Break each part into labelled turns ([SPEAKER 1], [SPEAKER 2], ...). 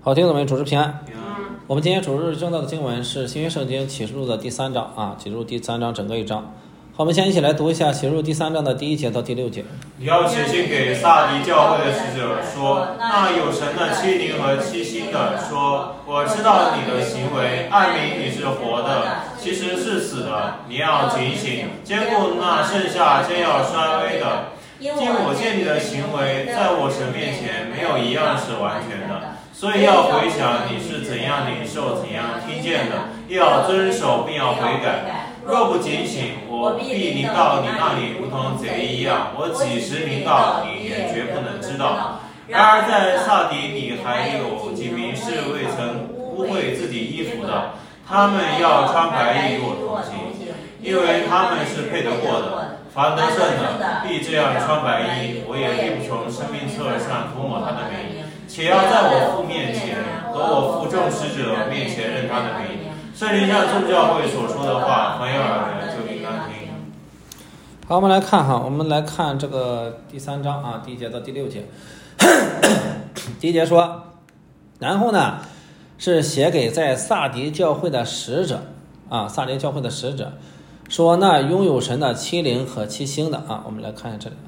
[SPEAKER 1] 好，听众们，主持平安。
[SPEAKER 2] 平安。
[SPEAKER 1] 我们今天主日正道的经文是新约圣经启示录的第3章啊，启示录第3章整个一章。好，我们先一起来读一下启示录第3章的第1节到第6节。
[SPEAKER 2] 你要写信给撒狄教会的使者说，那有神的7灵和7星的说，我知道你的行为，暗明你是活的，其实是死的。你要警醒，兼顾那剩下将要衰微的。因我见你的行为，在我神面前没有一样是完全的。所以要回想你是怎样领受、怎样听见的，要遵守并要悔改。若不警醒，我必临到你那里，如同贼一样。我几时临到，你也绝不能知道。然而在撒狄，你还有几名是未曾污秽自己衣服的，他们要穿白衣与我同行，因为他们是配得过的。凡得胜的，必这样穿白衣，我也必不从生命册上涂抹他的名。且要在我父面前和我父众使者面前认他的名。圣灵向众教会所说的话，凡有耳的就应当听。
[SPEAKER 1] 好，我们来看这个第3章啊，第1节到第6节。第1节说，然后呢是写给在撒狄教会的使者啊，撒狄教会的使者说，那拥有神的7灵和7星的啊，我们来看一下这里。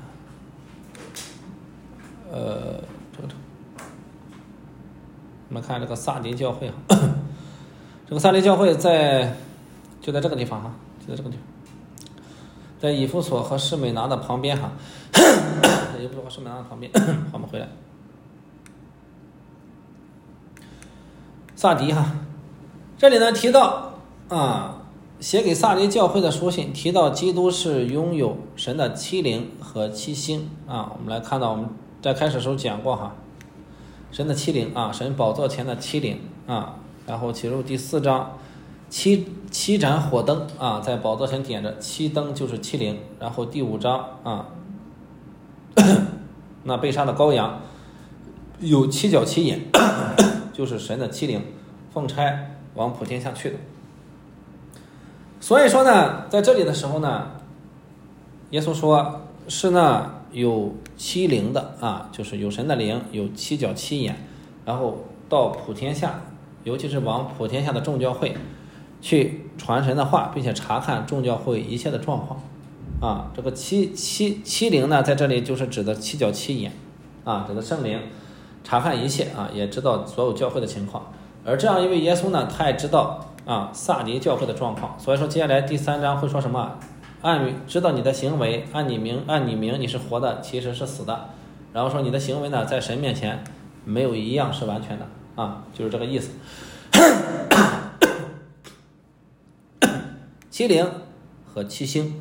[SPEAKER 1] 我们看这个撒狄教会这个撒狄教会就在这个地方就在这个地方，在以弗所和士美拿的旁边以弗所和士美拿的旁边。好，我们回来。撒狄这里呢提到写给撒狄教会的书信，提到基督是拥有神的7灵和7星啊。我们来看到，我们在开始的时候讲过神的7灵啊，神宝座前的7灵啊，然后启示录第4章七盏火灯啊，在宝座前点着，7灯就是7灵。然后第5章那被杀的羔羊有7角7眼，就是神的7灵，奉差往普天下去的。所以说呢，在这里的时候呢，耶稣说是那有7灵的就是有神的灵，有7角7眼，然后到普天下，尤其是往普天下的众教会去传神的话，并且查看众教会一切的状况这个七灵呢，在这里就是指的7角7眼指的圣灵查看一切也知道所有教会的情况。而这样一位耶稣呢，他也知道撒狄教会的状况。所以说接下来第3章会说什么？知道你的行为，按你名你是活的，其实是死的。然后说你的行为呢，在神面前没有一样是完全的就是这个意思。7灵和7星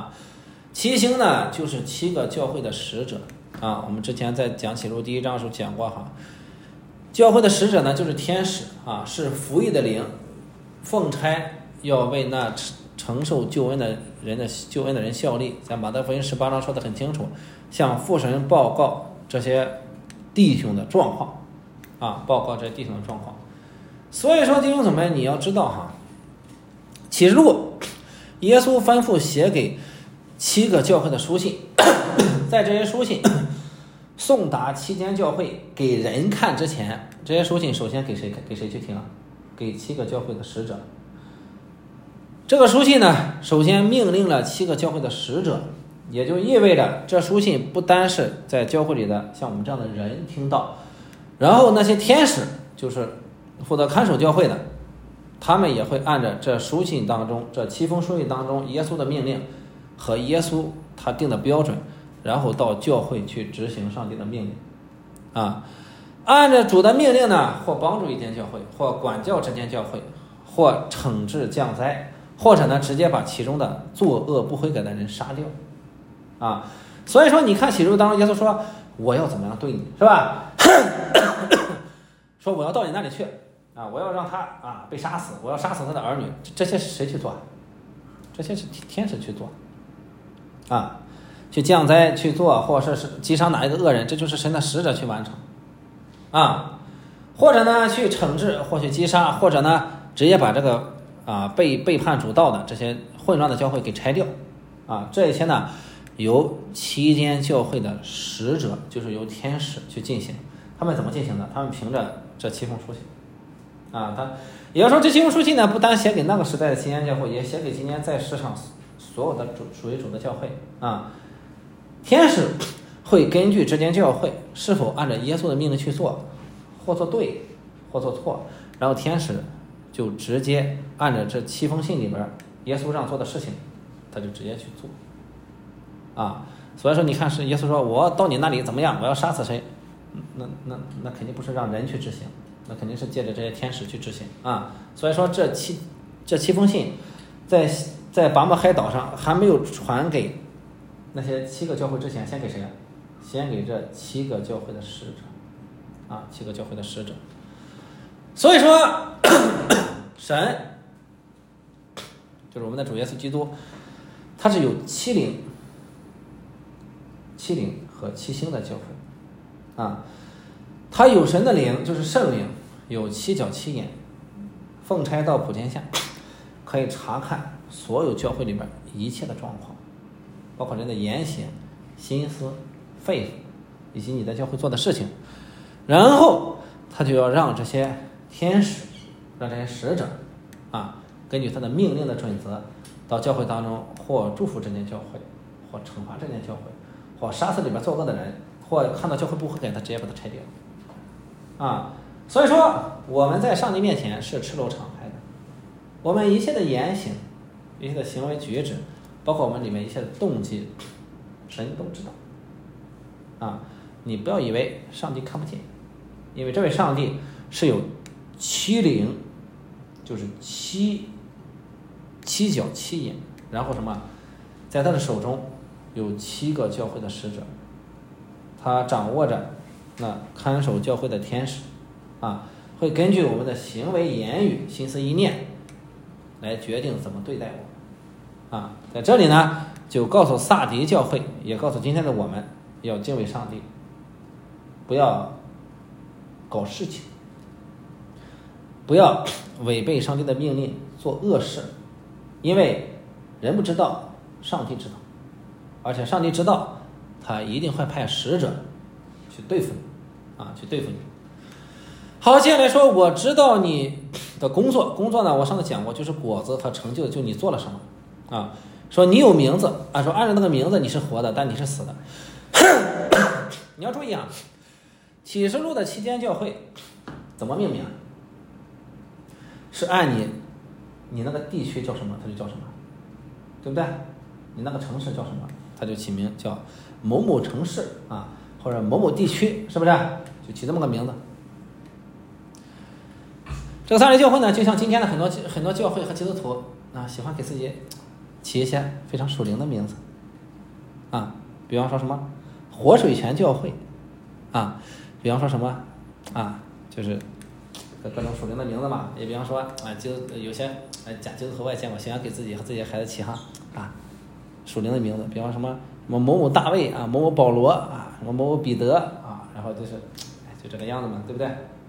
[SPEAKER 1] 7星呢就是7个教会的使者我们之前在讲启示录第1章的时候讲过教会的使者呢就是天使是服役的灵，奉差要为那承受救恩的人效力。在马太福音18章说得很清楚，向父神报告这些弟兄的状况报告这些弟兄的状况。所以说弟兄姊妹，你要知道启示录耶稣吩咐写给7个教会的书信，在这些书信送达7间教会给人看之前，这些书信首先给谁去听给7个教会的使者。这个书信呢，首先命令了7个教会的使者，也就意味着这书信不单是在教会里的像我们这样的人听到，然后那些天使就是负责看守教会的，他们也会按照这书信当中，这7封书信当中耶稣的命令和耶稣他定的标准，然后到教会去执行上帝的命令按照主的命令呢，或帮助一间教会，或管教这间教会，或惩治降灾，或者呢直接把其中的作恶不悔改的人杀掉所以说你看启示录当中耶稣说我要怎么样对你，是吧？说我要到你那里去我要让他被杀死，我要杀死他的儿女。这些是谁去做？这些是天使去做去降灾去做，或者是击杀哪一个恶人，这就是神的使者去完成或者呢去惩治，或去击杀，或者呢直接把这个背叛主道的这些混乱的教会给拆掉这一些呢由7间教会的使者，就是由天使去进行他们怎么进行的？他们凭着这7封书信啊，也就是说这7封书信呢，不单写给那个时代的新安教会，也写给今天在世上所有的属于主的教会啊。天使会根据这间教会是否按照耶稣的命令去做，或做对，或做错，然后天使就直接按照这7封信里边耶稣让做的事情，他就直接去做啊。所以说你看，是耶稣说我到你那里怎么样，我要杀死谁，那肯定不是让人去执行，那肯定是借着这些天使去执行啊。所以说这七封信在拔摩海岛上还没有传给那些7个教会之前，先给谁啊？先给这7个教会的使者啊，7个教会的使者。所以说神就是我们的主耶稣基督，他是有7灵和7星的教会啊。他有神的灵，就是圣灵，有7角7眼，奉差到普天下，可以查看所有教会里边一切的状况，包括人的言行、心思、肺腑，以及你在教会做的事情。然后他就要让这些天使，让这些使者啊，根据他的命令的准则，到教会当中或祝福这间教会，或惩罚这间教会，或杀死里边作恶的人，或看到教会不合格，他直接把它拆掉啊。所以说我们在上帝面前是赤露敞开的，我们一切的言行，一切的行为举止，包括我们里面一切的动机，神都知道啊。你不要以为上帝看不见，因为这位上帝是有7灵，就是七角7眼，然后什么，在他的手中有7个教会的使者，他掌握着那看守教会的天使啊，会根据我们的行为言语心思意念来决定怎么对待我啊。在这里呢，就告诉撒狄教会，也告诉今天的我们，要敬畏上帝，不要搞事情，不要违背上帝的命令做恶事，因为人不知道，上帝知道，而且上帝知道，他一定会派使者去对付你啊，去对付你。好，接下来说，我知道你的工作呢，我上次讲过，就是果子和成就，就你做了什么啊？说你有名字啊，说按照那个名字你是活的，但你是死的。你要注意啊，启示录的7间教会怎么命名？是按你那个地区叫什么，它就叫什么，对不对？你那个城市叫什么，它就起名叫某某城市啊，或者某某地区，是不是？就起这么个名字。这个撒狄教会呢，就像今天的很多教会和基督徒啊，喜欢给自己起一些非常属灵的名字啊，比方说什么活水泉教会啊，比方说什么啊，就是各种属灵的名字嘛。也比方说有些假基督徒我也见过，喜欢给自己和自己的孩子起属灵的名字，比方什么某某大卫啊，某某保罗啊，什么某某彼得啊，然后就是就这个样子嘛，对不对？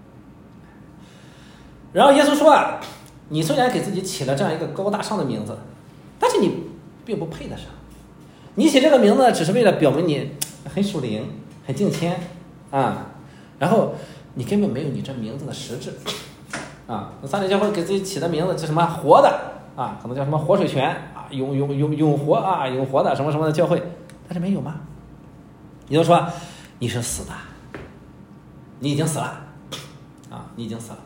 [SPEAKER 1] 然后耶稣说啊，你虽然给自己起了这样一个高大上的名字，但是你并不配得上。你起这个名字只是为了表明你很属灵、很敬谦啊，然后你根本没有你这名字的实质啊。那撒狄教会给自己起的名字叫什么活的啊，可能叫什么活水泉啊，永活啊，永活的什么什么的教会，但是没有吗？也就是说你是死的，你已经死了啊，你已经死了。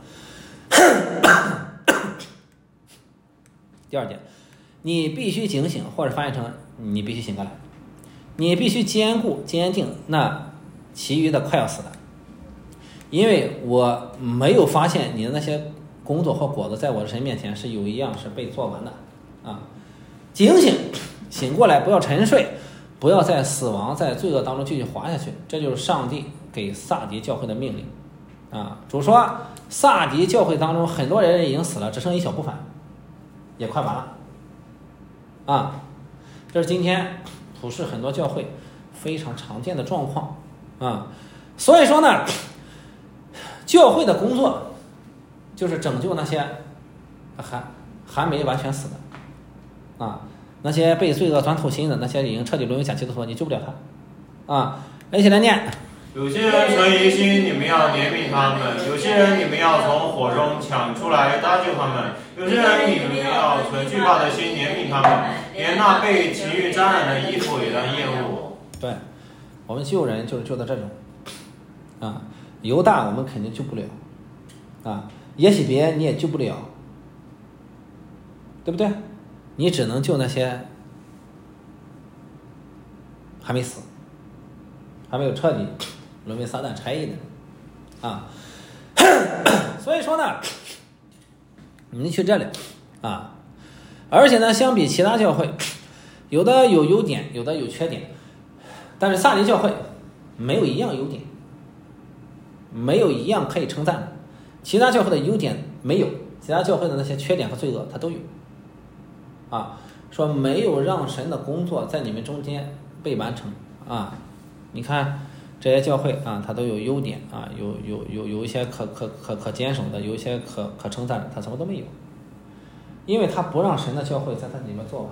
[SPEAKER 1] 第二点，你必须警醒，或者翻译成你必须醒过来，你必须坚固坚定那其余的快要死的，因为我没有发现你的那些工作或果子在我的神面前是有一样是被做完的啊！警醒，醒过来，不要沉睡，不要在死亡在罪恶当中继续滑下去，这就是上帝给撒狄教会的命令啊！主说撒狄教会当中很多人已经死了，只剩一小部分，也快完了啊！这是今天普世很多教会非常常见的状况啊！所以说呢，教会的工作就是拯救那些还没完全死的啊，那些被罪恶钻透心的，那些已经彻底沦为假基督徒，你救不了他啊！一起来念，
[SPEAKER 2] 有些人存疑心，你们要怜悯他们；有些人你们要从火中抢出来搭救他们；有些人你们要存惧怕的心怜悯他们，连那被情欲沾染的衣服也当厌恶。
[SPEAKER 1] 对，我们救人就是救的这种啊，犹大我们肯定救不了啊，耶洗别你也救不了，对不对？你只能救那些还没死，还没有彻底沦为撒旦差役的啊。所以说呢，你去这里啊，而且呢，相比其他教会，有的有优点，有的有缺点，但是撒狄教会没有一样优点，没有一样可以称赞的。其他教会的优点没有，其他教会的那些缺点和罪恶它都有啊。说没有让神的工作在你们中间被完成啊。你看这些教会啊，它都有优点啊，有一些可坚守的，有一些可称赞的，它什么都没有，因为它不让神的教会在它里面做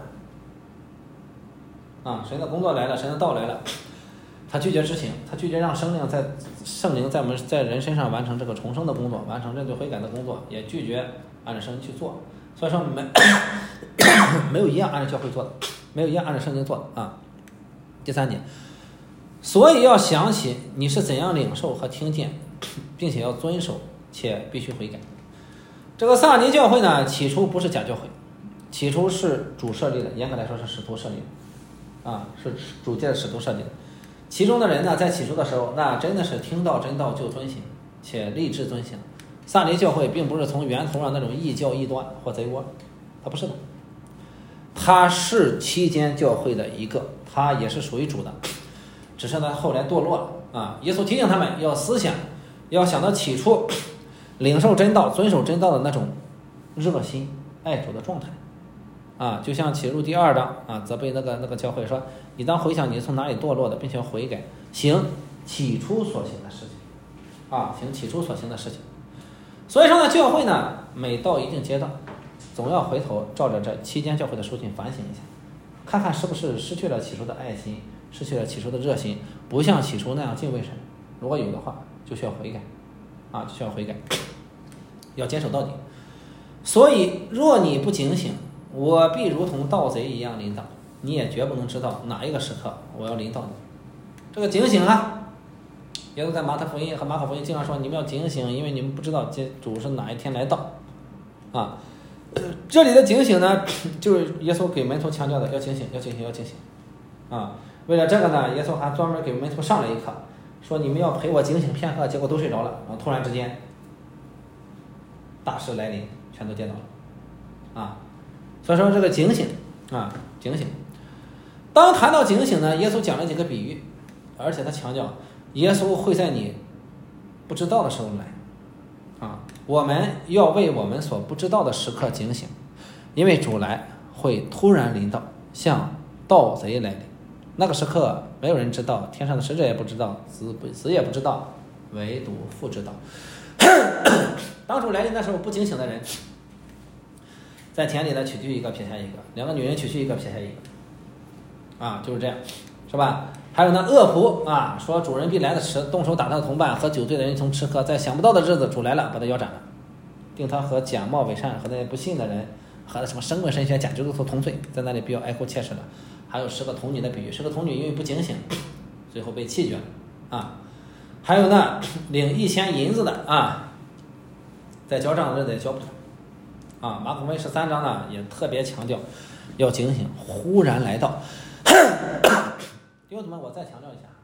[SPEAKER 1] 完啊。神的工作来了，神的道来了，他拒绝执行，他拒绝让圣灵在人身上完成这个重生的工作，完成认罪悔改的工作，也拒绝按照圣灵去做。所以说没有一样按照教会做的，没有一样按照圣经做的啊。第三点，所以要想起你是怎样领受和听见，并且要遵守，且必须悔改。这个撒狄教会呢，起初不是假教会，起初是主设立的，严格来说是使徒设立的啊，是主界的使徒设立的。其中的人呢，在起初的时候，那真的是听到真道就遵行，且立志遵行。撒狄教会并不是从源头上那种异教异端或贼窝，它不是的，它是期间教会的一个，它也是属于主的，只是呢后来堕落了啊。耶稣提醒他们要思想，要想到起初领受真道、遵守真道的那种热心爱主的状态啊。就像启示录第2章啊，责备那个教会说，你当回想你从哪里堕落的，并且要悔改，行起初所行的事情啊，行起初所行的事情。所以说呢，教会呢每到一定阶段，总要回头照着这期间教会的书信反省一下，看看是不是失去了起初的爱心，失去了起初的热心，不像起初那样敬畏神。如果有的话，就需要悔改啊，就需要悔改，要坚守到底。所以若你不警醒，我必如同盗贼一样临到，你也绝不能知道哪一个时刻我要临到你。这个警醒啊，耶稣在马太福音和马可福音经常说，你们要警醒，因为你们不知道主是哪一天来到啊。这里的警醒呢，就是耶稣给门徒强调的，要警醒，要警醒，要警醒啊。为了这个呢，耶稣还专门给门徒上了一课，说你们要陪我警醒片刻，结果都睡着了，然后突然之间大事来临，全都跌倒了啊。所以说这个警醒啊，警醒。当谈到警醒呢，耶稣讲了几个比喻，而且他强调耶稣会在你不知道的时候来啊。我们要为我们所不知道的时刻警醒，因为主来会突然临到，像盗贼来临。那个时刻没有人知道，天上的使者也不知道，子也不知道，唯独父知道。当主来临的时候，不警醒的人，在田里呢取去一个撇下一个，两个女人取去一个撇下一个啊，就是这样，是吧？还有那恶仆啊，说主人必来的迟，动手打他的同伴和酒醉的人一同吃喝，在想不到的日子主来了，把他腰斩了，定他和假冒伪善和那些不信的人和什么神鬼神学假基督徒同罪，在那里必要哀哭切齿了。还有10个童女的比喻，10个童女因为不警醒，最后被弃绝了啊。还有呢，领1000银子的啊，在交账的日子也交不了啊。马可福音13章呢也特别强调要警醒，忽然来到。弟兄姊妹，我再强调一下，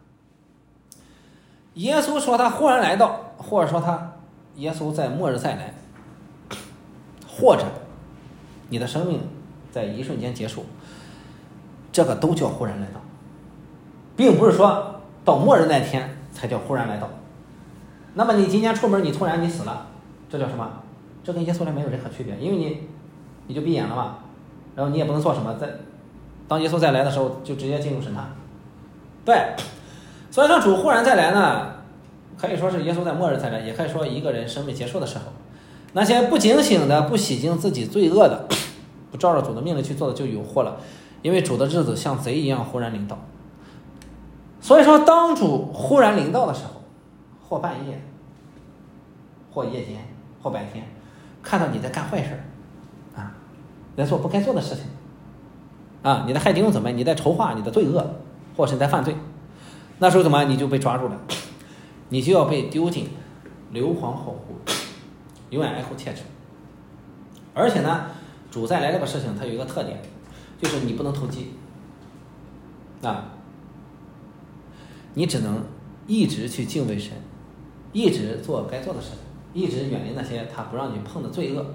[SPEAKER 1] 耶稣说他忽然来到，或者说耶稣在末日再来，或者你的生命在一瞬间结束，这个都叫忽然来到，并不是说到末日那天才叫忽然来到。那么你今天出门，你突然你死了，这叫什么？这跟耶稣来没有任何区别，因为你就闭眼了嘛，然后你也不能做什么，当耶稣再来的时候就直接进入审判。对，所以说主忽然再来呢，可以说是耶稣在末日再来，也可以说一个人生命结束的时候，那些不警醒的、不洗净自己罪恶的、不照着主的命令去做的就有祸了，因为主的日子像贼一样忽然临到。 所以说，当主忽然临到的时候，或半夜，或夜间，或白天，看到你在干坏事啊，在做不该做的事情啊，你在害弟兄姊妹，你在筹划你的罪恶，或是你在犯罪，那时候怎么你就被抓住了，你就要被丢进硫磺火湖，永远哀哭切齿。而且呢，主再来这个事情它有一个特点，就是你不能投机啊，你只能一直去敬畏神，一直做该做的事情，一直远离那些他不让你碰的罪恶，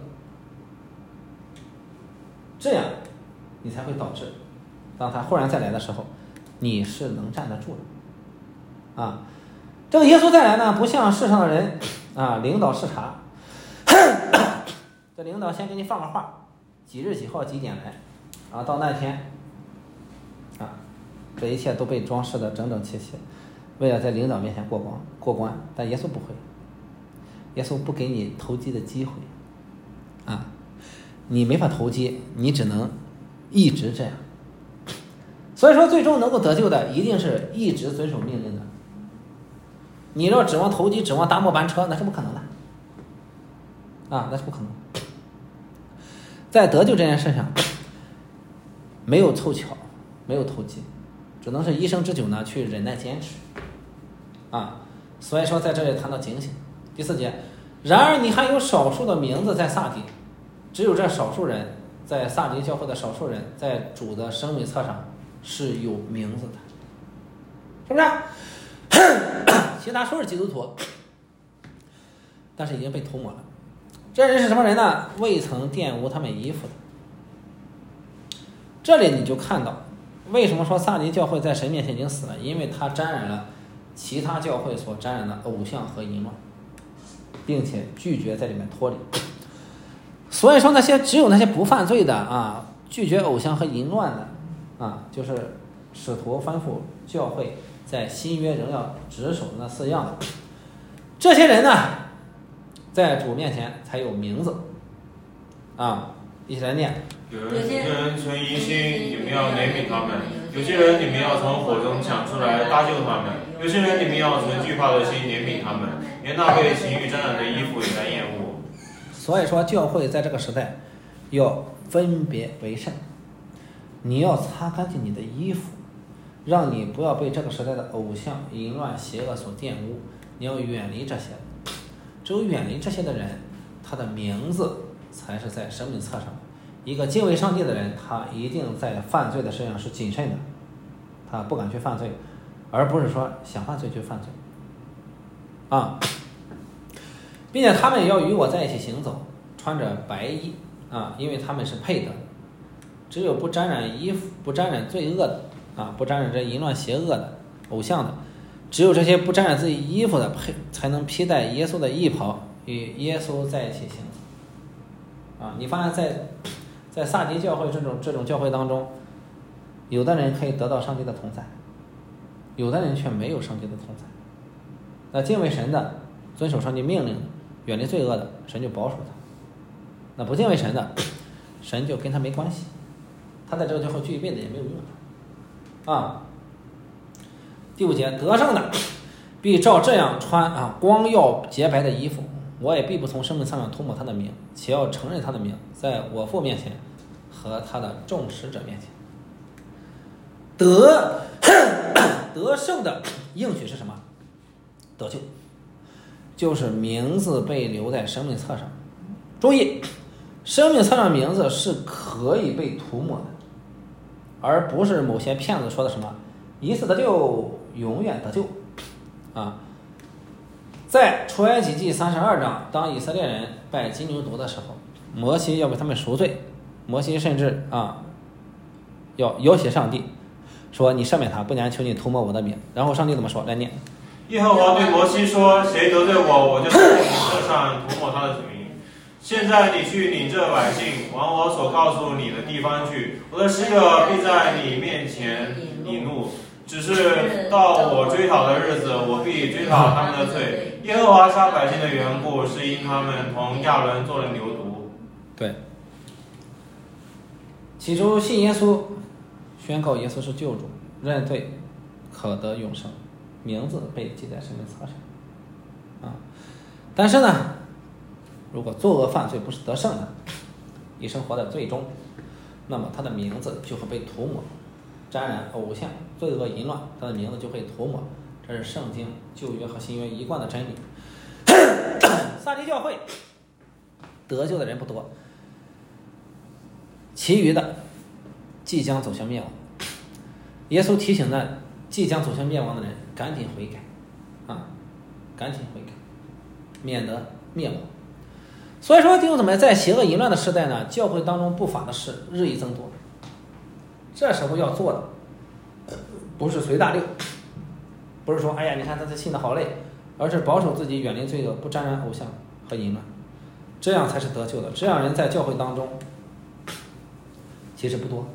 [SPEAKER 1] 这样你才会导致当他忽然再来的时候，你是能站得住的啊。这个耶稣再来呢，不像世上的人啊，领导视察这领导先给你放个话，几日几号几点来啊，到那天啊，这一切都被装饰的整整齐齐，为了在领导面前过关。但耶稣不会，耶稣不给你投机的机会啊，你没法投机，你只能一直这样。所以说最终能够得救的一定是一直遵守命令的，你要指望投机，指望搭末班车，那是不可能的啊，那是不可能。在得救这件事上没有凑巧，没有投机，只能是一生之久呢去忍耐坚持啊。所以说在这里谈到警醒。第4节，然而你还有少数的名字在撒狄，只有这少数人，在撒狄教会的少数人，在主的生命册上是有名字的，是不是？其他说是基督徒，但是已经被涂抹了。这人是什么人呢？未曾玷污他们衣服的。这里你就看到为什么说撒狄教会在神面前已经死了，因为他沾染了其他教会所沾染的偶像和淫乱，并且拒绝在里面脱离。所以说只有那些不犯罪的啊，拒绝偶像和淫乱的啊，就是使徒吩咐教会在新约仍要执守的那4样的这些人呢，在主面前才有名字啊，一起来念。
[SPEAKER 2] 有些人存疑心，你们要怜悯他们；有些人你们要从火中抢出来搭救他们；有些人你们要存惧怕的心怜悯他们，连那被情欲沾染的衣服也来厌恶。
[SPEAKER 1] 所以说教会在这个时代要分别为圣，你要擦干净你的衣服，让你不要被这个时代的偶像、淫乱、邪恶所玷污，你要远离这些。只有远离这些的人，他的名字才是在生命册上。一个敬畏上帝的人，他一定在犯罪的事上是谨慎的，他不敢去犯罪，而不是说想犯罪就犯罪啊，并且他们也要与我在一起行走，穿着白衣啊，因为他们是配的。只有不沾染衣服、不沾染罪恶的啊，不沾染这淫乱邪恶的偶像的，只有这些不沾染自己衣服的才能披戴耶稣的衣袍，与耶稣在一起行走啊。你发现在撒狄教会这种教会当中，有的人可以得到上帝的同在，有的人却没有上帝的同在。那敬畏神的，遵守上帝命令的，远离罪恶的，神就保守他；那不敬畏神的，神就跟他没关系，他在这个教会聚一辈子也没有用啊。第5节，得胜的必照这样穿啊光耀洁白的衣服，我也必不从生命册上涂抹他的名，且要承认他的名，在我父面前和他的众使者面前。得胜的应许是什么？得救，就是名字被留在生命册上。注意，生命册上名字是可以被涂抹的，而不是某些骗子说的什么一次得救永远得救啊。在出埃及记32章，当以色列人拜金牛犊的时候，摩西要为他们赎罪，摩西甚至要要挟上帝说，你赦免他，不然求你涂抹我的名。然后上帝怎么说？来念。
[SPEAKER 2] 耶和华对摩西说，谁得罪我，我就在名册上涂抹他的名。现在你去领这百姓往我所告诉你的地方去，我的使者必在你面前引路，只是到我追讨的日子，我必追讨他们的罪。耶和华杀百姓的缘故，是因他们同亚伦做了牛犊。
[SPEAKER 1] 对，起初信耶稣，宣告耶稣是救主，认罪可得永生，名字被记在生命册上但是呢，如果作恶犯罪不是得胜的，一生活在最终，那么他的名字就会被涂抹，沾染偶像罪恶淫乱，他的名字就会涂抹。这是圣经旧约和新约一贯的真理。撒狄教会得救的人不多，其余的即将走向灭亡。耶稣提醒那即将走向灭亡的人赶紧悔改赶紧悔改，免得灭亡。所以说弟兄姊妹，在邪恶淫乱的时代呢，教会当中不法的事日益增多。这时候要做的不是随大流，不是说哎呀你看他信的好累，而是保守自己，远离罪恶，不沾染偶像和淫乱，这样才是得救的。这样人在教会当中其实不多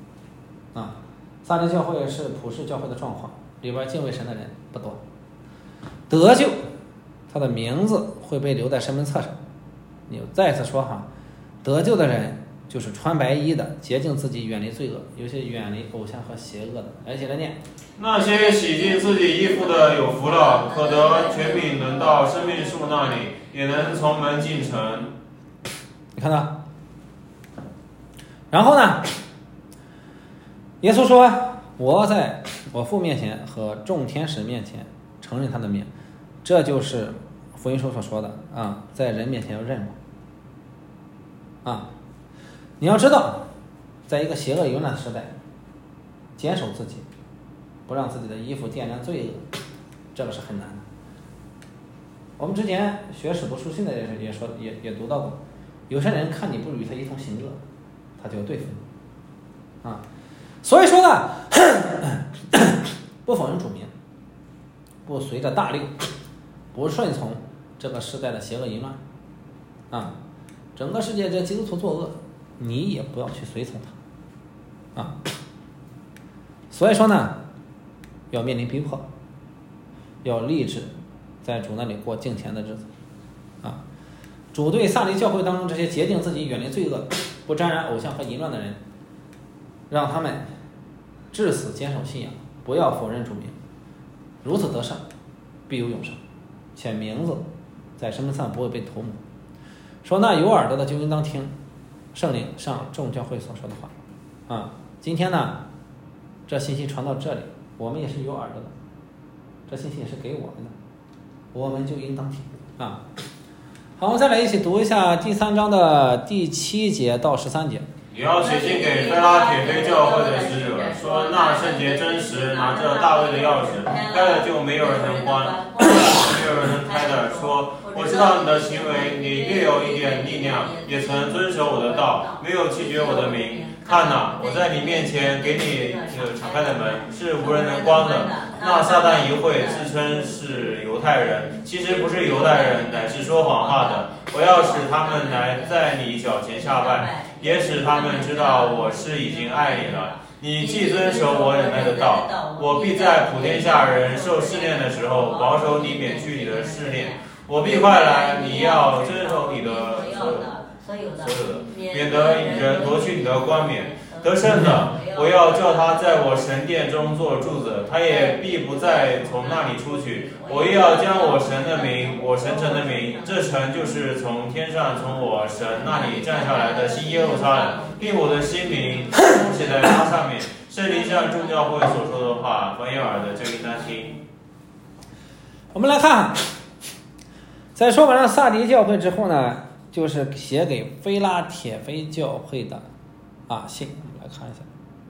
[SPEAKER 1] 撒狄教会是普世教会的状况，里边敬畏神的人不多，得救他的名字会被留在生命册上。你再次说得救的人就是穿白衣的，洁净自己，远离罪恶，有些远离偶像和邪恶的。来，一起来念：
[SPEAKER 2] 那些洗净自己衣服的有福了，可得权柄，能到生命树那里，也能从门进城。
[SPEAKER 1] 你看到？然后呢，耶稣说：我在我父面前和众天使面前承认他的名。这就是福音书所说的在人面前要认我你要知道，在一个邪恶淫乱的时代，坚守自己，不让自己的衣服沾染罪恶，这个是很难的。我们之前学使徒书信的也读到过，有些人看你不与他一同行恶，他就要对付你所以说呢，不否认主名，不随着大流，不顺从这个时代的邪恶淫乱整个世界这基督徒作恶，你也不要去随从他所以说呢，要面临逼迫，要立志在主那里过敬虔的日子主对撒狄教会当中这些洁净自己、远离罪恶、不沾染偶像和淫乱的人，让他们至死坚守信仰，不要否认主名，如此得胜，必有永生，且名字在生命册上不会被涂抹。说那有耳朵的就应当听圣灵上众教会所说的话今天呢，这信息传到这里，我们也是有耳朵的，这信息也是给我们的，我们就应当听好，我们再来一起读一下第3章的第7节到13节。
[SPEAKER 2] 你要写信给非拉铁非教会的使者，说那圣洁真实拿着大卫的钥匙，开了就没有人能关，没有人能开的。说我知道你的行为，你略有一点力量，也曾遵守我的道，没有弃绝我的名。看哪，我在你面前给你敞开的门，是无人能关的。那撒旦一会自称是犹太人，其实不是犹太人，乃是说谎话的。我要使他们来在你脚前下拜，也使他们知道我是已经爱你了。你既遵守我忍耐的道，我必在普天下人受试炼的时候，保守你免去你的试炼。我必快来，你要遵守你的所有的，免得人夺去你的冠冕。得胜的，我要叫他在我神殿中做柱子，他也必不再从那里出去。我又要将我神的名，我神城的名，这城就是从天上从我神那里站下来的新耶路撒冷，并我的新名书写在它上面。圣灵向众教会所说的话，凡有耳的就应当听。
[SPEAKER 1] 我们来看，在说完了撒狄教会之后呢，就是写给非拉铁非教会的信。我们来看一下，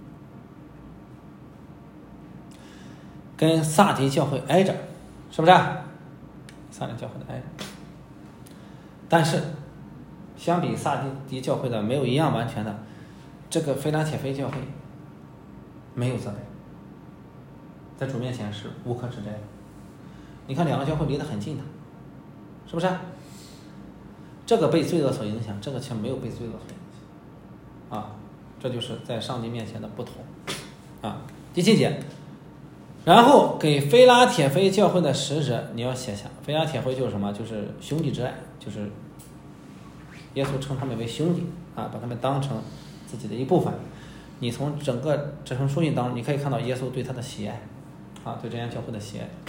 [SPEAKER 1] 跟撒狄教会挨着，是不是撒狄教会的挨着？但是相比撒狄教会的没有一样完全的，这个非拉铁非教会没有责备，在主面前是无可指摘的。你看两个教会离得很近的，是不是这个被罪恶所影响，这个却没有被罪恶所影响这就是在上帝面前的不同第7节，然后给非拉铁非教会的使者你要写下，非拉铁非就是什么？就是兄弟之爱，就是耶稣称他们为兄弟把他们当成自己的一部分。你从整个这封书信当中，你可以看到耶稣对他的喜爱啊，对这间教会的喜爱。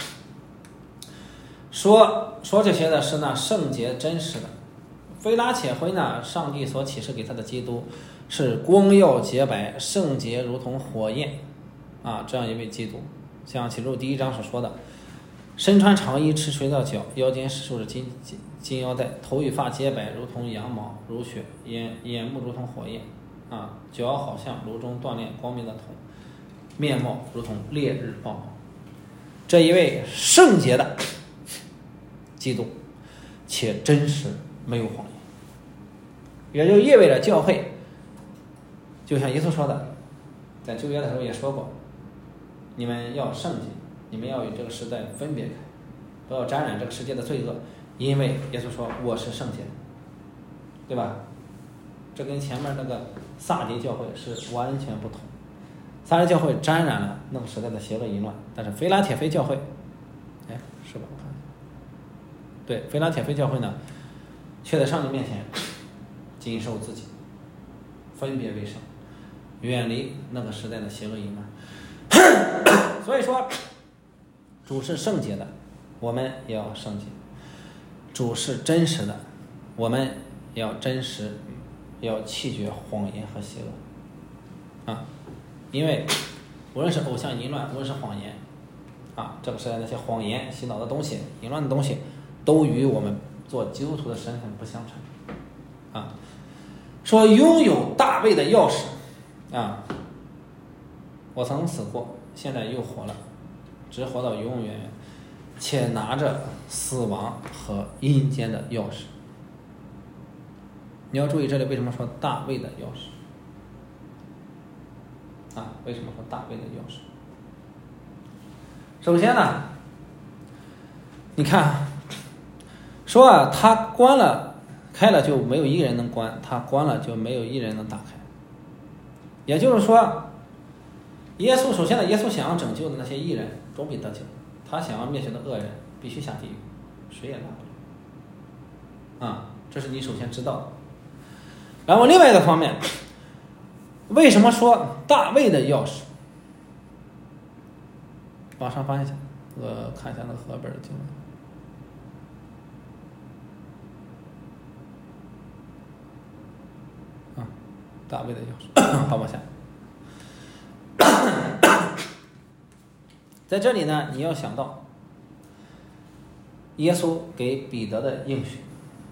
[SPEAKER 1] 说这些的是那圣洁真实的。非拉铁非呢，上帝所启示给他的基督是光耀洁白、圣洁如同火焰啊，这样一位基督。像启示录第1章所说的，身穿长衣，赤垂到脚，腰间束着金腰带，头与发洁白如同羊毛，如雪，眼目如同火焰啊，脚好像炉中锻炼光明的铜，面貌如同烈日爆芒。这一位圣洁的基督，且真实，没有谎言，也就意味着教会，就像耶稣说的，在旧约的时候也说过，你们要圣洁，你们要与这个时代分别开，不要沾染这个世界的罪恶，因为耶稣说我是圣洁，对吧？这跟前面那个撒狄教会是完全不同。撒狄教会沾染了那个时代的邪恶淫乱，但是非拉铁非教会，是吧？我看对，非拉铁非教会呢，却在上帝面前谨守自己，分别为圣，远离那个时代的邪恶淫乱。所以说，主是圣洁的，我们也要圣洁；主是真实的，我们也要真实，要弃绝谎言和邪恶啊！因为无论是偶像淫乱，无论是谎言啊，这个时代那些谎言、洗脑的东西、淫乱的东西，都与我们做基督徒的身份不相称啊。说拥有大卫的钥匙啊，我曾死过，现在又活了，直活到永永远远，且拿着死亡和阴间的钥匙。你要注意这里为什么说大卫的钥匙啊？为什么说大卫的钥匙？首先呢，你看说啊，他关了开了就没有一个人能关，他关了就没有一人能打开。也就是说，耶稣首先呢，耶稣想要拯救的那些义人终必得救，他想要灭绝的恶人必须下地狱，谁也拉不了啊，这是你首先知道的。然后另外一个方面，为什么说大卫的钥匙？往上翻一下，我看一下那个和本的经文。大卫的钥匙，好，往下。在这里呢，你要想到耶稣给彼得的应许，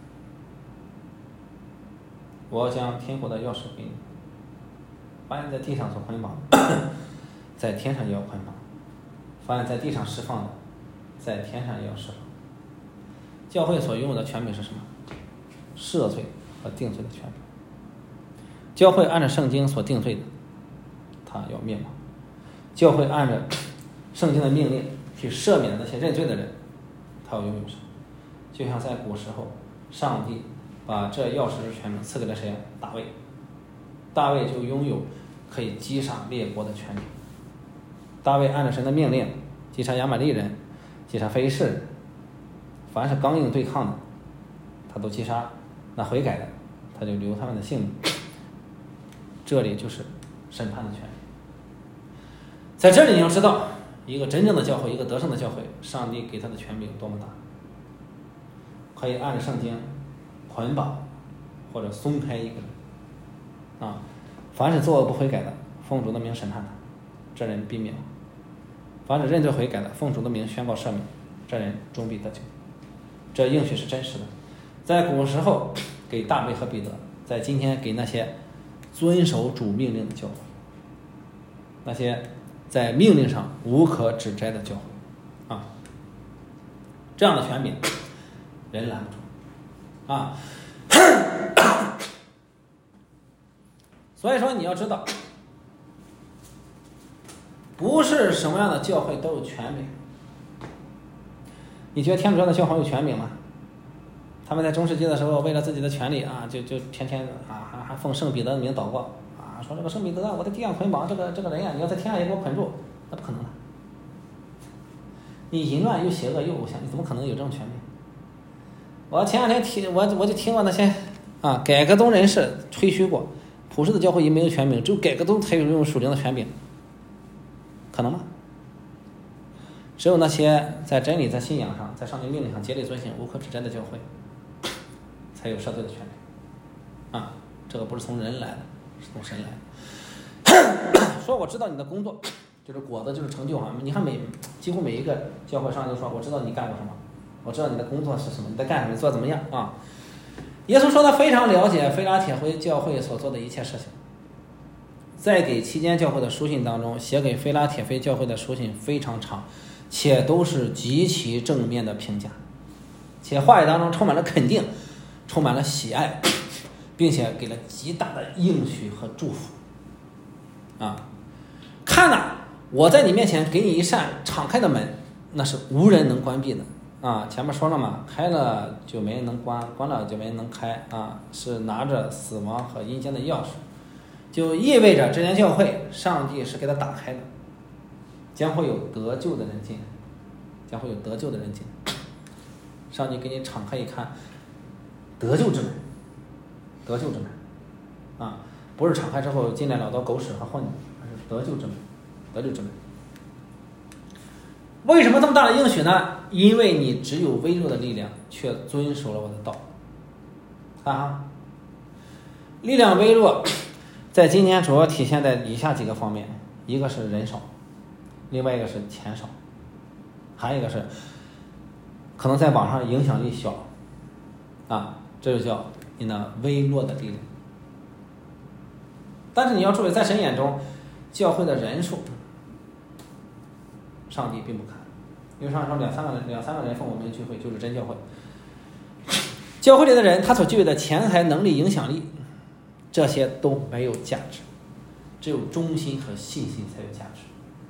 [SPEAKER 1] 我将天国的钥匙给你，凡在地上所捆绑的，在天上也要捆绑；凡在地上释放的，在天上也要释放。教会所拥有的权柄是什么？赦罪和定罪的权柄。教会按照圣经所定罪的，他要灭亡；教会按照圣经的命令去赦免那些认罪的人，他要拥有什么？就像在古时候，上帝把这钥匙之权柄赐给了谁？大卫。大卫就拥有可以击杀列国的权柄。大卫按照神的命令击杀亚玛力人，击杀非利士人，凡是刚硬对抗的，他都击杀；那悔改的，他就留他们的性命。这里就是审判的权利。在这里你要知道，一个真正的教会，一个得胜的教会，上帝给他的权柄多么大，可以按照圣经捆绑或者松开一个人啊，凡是作恶不悔改的，奉主的名审判他，这人必灭亡；凡是认罪悔改的，奉主的名宣告赦免，这人终必得救。这应许是真实的，在古时候给大卫和彼得，在今天给那些遵守主命令的教会，那些在命令上无可指摘的教会啊，这样的权柄人拦不住啊。所以说你要知道，不是什么样的教会都有权柄。你觉得天主教的教皇有权柄吗？他们在中世纪的时候，为了自己的权利啊，就天天啊还奉圣彼得的名祷告啊，说这个圣彼得，我在地上捆绑这个人呀，你要在天上也给我捆住，那不可能的。你淫乱又邪恶又偶像，你怎么可能有这种权柄？我前两天我就听过那些啊改革宗人士吹嘘过，普世的教会也没有权柄，只有改革宗才有这种属灵的权柄，可能吗？ 只有那些在真理、在信仰上、在上帝命令上竭力遵行、无可指摘的教会，才有赦罪的权利。啊，这个不是从人来的，是从神来的。说我知道你的工作，就是果子，就是成就哈。你看几乎每一个教会上就说，我知道你干过什么，我知道你的工作是什么，你在干什么，你做怎么样啊？耶稣说他非常了解腓拉铁非教会所做的一切事情。在给期间教会的书信当中，写给腓拉铁非教会的书信非常长，且都是极其正面的评价，且话语当中充满了肯定，充满了喜爱，并且给了极大的应许和祝福。看哪，我在你面前给你一扇敞开的门，那是无人能关闭的。前面说了嘛，开了就没人能关，关了就没人能开是拿着死亡和阴间的钥匙，就意味着这间教会上帝是给他打开的，将会有得救的人进来，将会有得救的人进来。上帝给你敞开一看，得救之门，得救之门不是敞开之后进来老多狗屎和混子，而是得救之门，得救之门。为什么这么大的应许呢？因为你只有微弱的力量，却遵守了我的道。力量微弱，在今天主要体现在以下几个方面：一个是人少，另外一个是钱少，还有一个是可能在网上影响力小这就叫你那微弱的力量。但是你要注意，在神眼中，教会的人数，上帝并不看。因为上帝说两三个人奉我名聚会就是真教会。教会里的人，他所具备的钱财、能力、影响力，这些都没有价值，只有忠心和信心才有价值。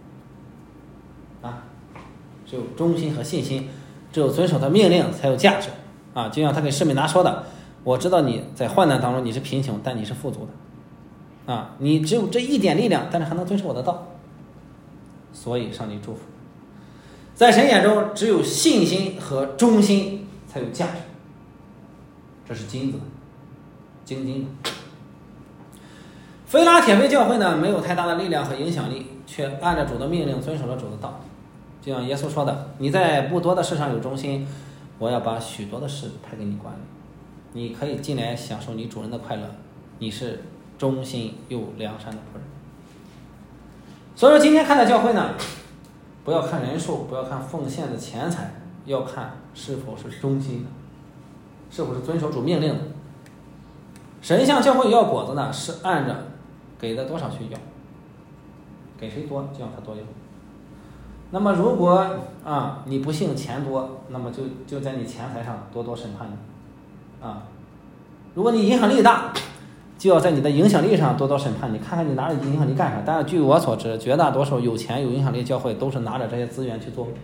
[SPEAKER 1] 只有忠心和信心，只有遵守的命令才有价值。就像他给施美拿说的，我知道你在患难当中你是贫穷，但你是富足的。你只有这一点力量，但是还能遵守我的道，所以上帝祝福。在神眼中，只有信心和忠心才有价值，这是金子，精金的。腓拉铁非教会呢，没有太大的力量和影响力，却按照主的命令遵守了主的道。就像耶稣说的，你在不多的事上有忠心，我要把许多的事派给你管理，你可以进来享受你主人的快乐，你是忠心又良善的仆人。所以说今天看待教会呢，不要看人数，不要看奉献的钱财，要看是否是忠心的，是否是遵守主命令的。神向教会要果子呢，是按着给的多少去要，给谁多就让他多要。那么如果你不幸钱多，那么就在你钱财上多审判你如果你影响力大，就要在你的影响力上多审判你，看看你拿着影响力干啥。但是据我所知，绝大多数有钱有影响力教会都是拿着这些资源去做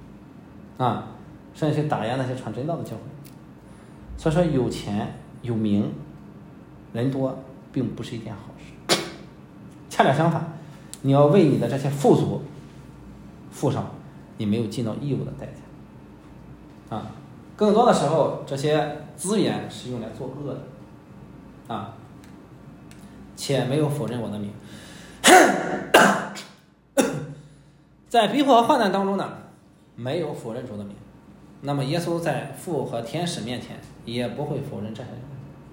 [SPEAKER 1] 甚至去打压那些传真道的教会。所以说有钱有名人多并不是一件好事，恰恰相反，你要为你的这些富足付上你没有尽到义务的代价更多的时候这些资源是用来做恶的且没有否认我的名。在逼迫和患难当中呢，没有否认主的名，那么耶稣在父和天使面前也不会否认这些人。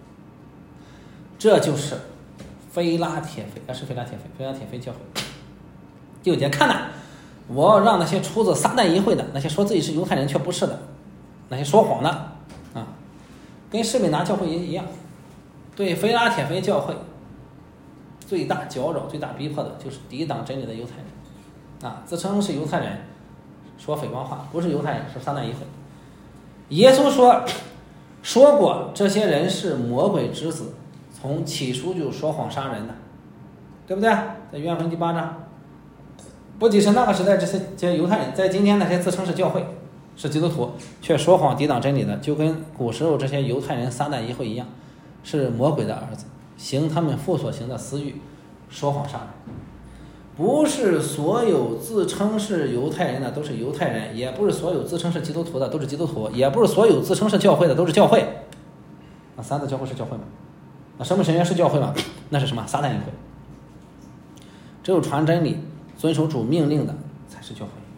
[SPEAKER 1] 这就是腓拉铁非教会。第9节，看哪，我要让那些出自撒旦议会的，那些说自己是犹太人却不是的，那些说谎的跟士美拿教会也一样，对腓拉铁非教会最大搅扰、最大逼迫的就是抵挡真理的犹太人自称是犹太人，说诽谤话，不是犹太人，是撒旦议会。耶稣说过，这些人是魔鬼之子，从起初就说谎杀人的，对不对？在约翰福音第8章，不仅是那个时代这些犹太人，在今天那些自称是教会、是基督徒却说谎抵挡真理的，就跟古时候这些犹太人撒旦议会一样，是魔鬼的儿子，行他们父所行的私欲，说谎杀人。不是所有自称是犹太人的都是犹太人，也不是所有自称是基督徒的都是基督徒，也不是所有自称是教会的都是教会。那三个教会是教会吗？那什么神学是教会吗？那是什么？撒旦议会。只有传真理、遵守主命令的才是教会，才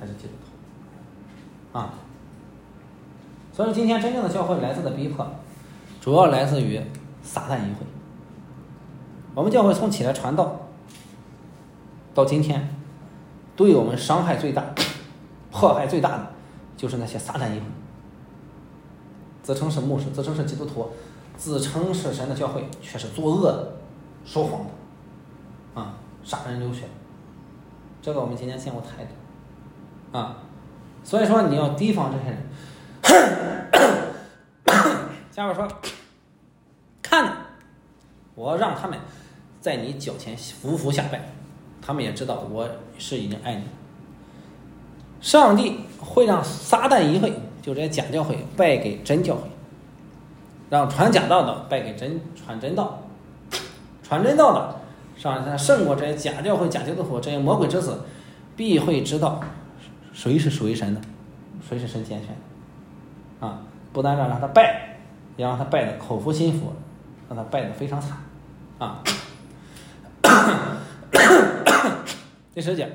[SPEAKER 1] 才是基督徒啊。所以今天真正的教会来自的逼迫，主要来自于撒旦议会。我们教会从起来传道到今天，对我们伤害最大、迫害最大的，就是那些撒旦议会。自称是牧师，自称是基督徒，自称是神的教会，却是作恶的、说谎的，啊，杀人流血。这个我们今天见过太多，啊，所以说你要提防这些人。下面说，看呢，我让他们在你脚前匍匐下拜，他们也知道我是已经爱你。上帝会让撒旦议会，就这些假教会拜给真教会，让传假道的拜给传真道，传真道的上他胜过这些假教会、假基督徒，这些魔鬼之子，必会知道谁是属于神的，谁是神拣选的啊！不单让他拜，也让他拜的口服心服，让他拜的非常惨啊！第10节，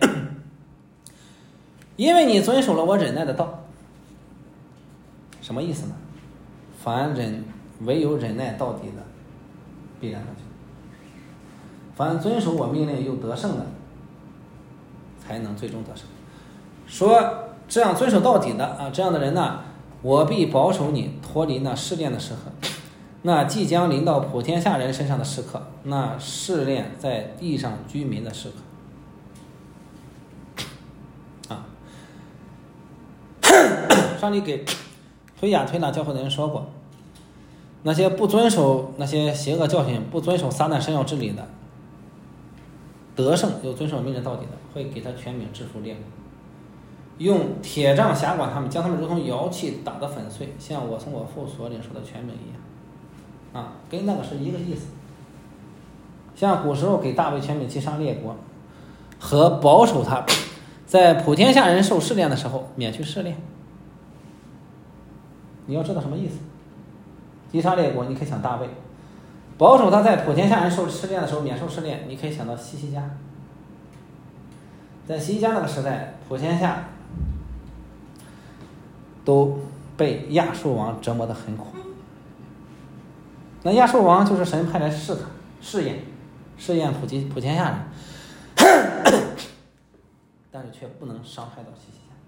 [SPEAKER 1] 因为你遵守了我忍耐的道。什么意思呢？凡唯有忍耐到底的，必然得救；凡遵守我命令又得胜的，才能最终得胜。说这样遵守到底的啊，这样的人呢，我必保守你脱离那试炼的时刻，那即将临到普天下人身上的时刻，那试炼在地上居民的时刻。上帝给推雅推拿教会的人说过，那些不遵守那些邪恶教训，不遵守撒旦神要之理的，得胜又遵守命令到底的，会给他全名制服列国，用铁杖辖管他们，将他们如同摇器打得粉碎，像我从我父所领受的全名一样啊，跟那个是一个意思。像古时候给大卫全名击杀列国，和保守他在普天下人受试炼的时候免去试炼。你要知道什么意思？击杀列国，你可以想大卫；保守他在普天下人受试炼的时候免受试炼，你可以想到西西家。在西西家那个时代，普天下都被亚述王折磨得很苦。那亚述王就是神派来试验普天下人，但是却不能伤害到西西家。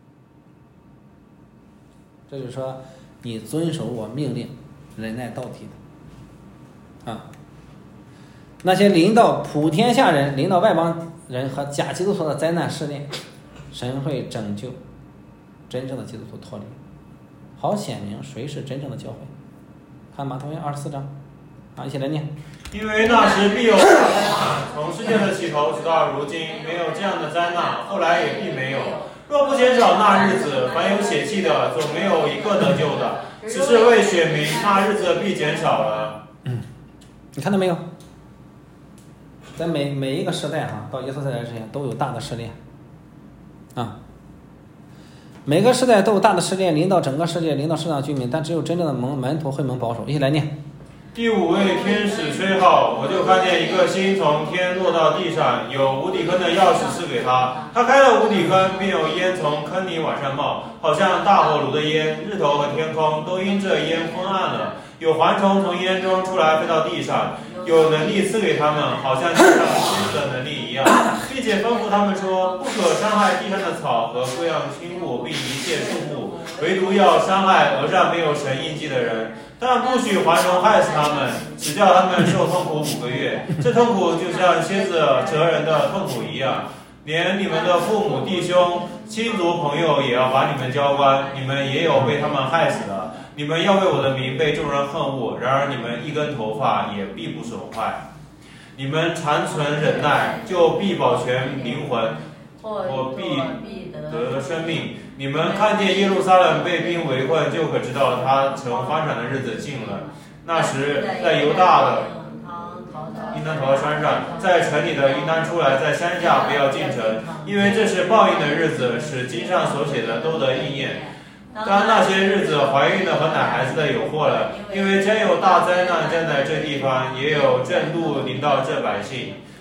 [SPEAKER 1] 这就是说，你遵守我命令，忍耐到底的啊。那些临到普天下人、临到外邦人和假基督徒的灾难试炼，神会拯救真正的基督徒脱离，好显明谁是真正的教会。看马太福音24章啊，一起来念。
[SPEAKER 2] 因为那时必有大灾难，从世界的起头直到如今，没有这样的灾难，后来也必没有。若不减少那日子，凡有血气的，总没有一个得救的。只是为选民，那日子必减少了。
[SPEAKER 1] 你看到没有？在每一个时代到耶稣再来之前，都有大的试炼啊。每个时代都有大的试炼，临到整个世界，临到世上居民，但只有真正的门徒会蒙保守。一起来念。
[SPEAKER 2] 第5位天使吹号，我就看见一个星从天落到地上，有无底坑的钥匙赐给他。他开了无底坑，并有烟从坑里往上冒，好像大火炉的烟。日头和天空都因这烟昏暗了。有蝗虫从烟中出来飞到地上，有能力赐给他们，好像地上蝎子的能力一样，并且吩咐他们说，不可伤害地上的草和各样轻物，并一切树木，唯独要伤害额上没有神印记的人。但不许蝗虫害死他们，只叫他们受痛苦5个月。这痛苦就像蝎子蛰人的痛苦一样。连你们的父母、弟兄、亲族、朋友也要把你们交官，你们也有被他们害死的。你们要为我的名被众人恨恶，然而你们一根头发也必不损坏。你们长存忍耐，就必保全灵魂，我必得生命。你们看见耶路撒冷被兵围困，就可知道他曾发展的日子近了。那时，在犹大的应当逃到山上，在城里的应当出来，在山下不要进城，因为这是报应的日子，使经上所写的都得应验。当那些日子，怀孕的和奶孩子的有祸了，因为将有大灾难降在这地方，也有震怒临到这百姓。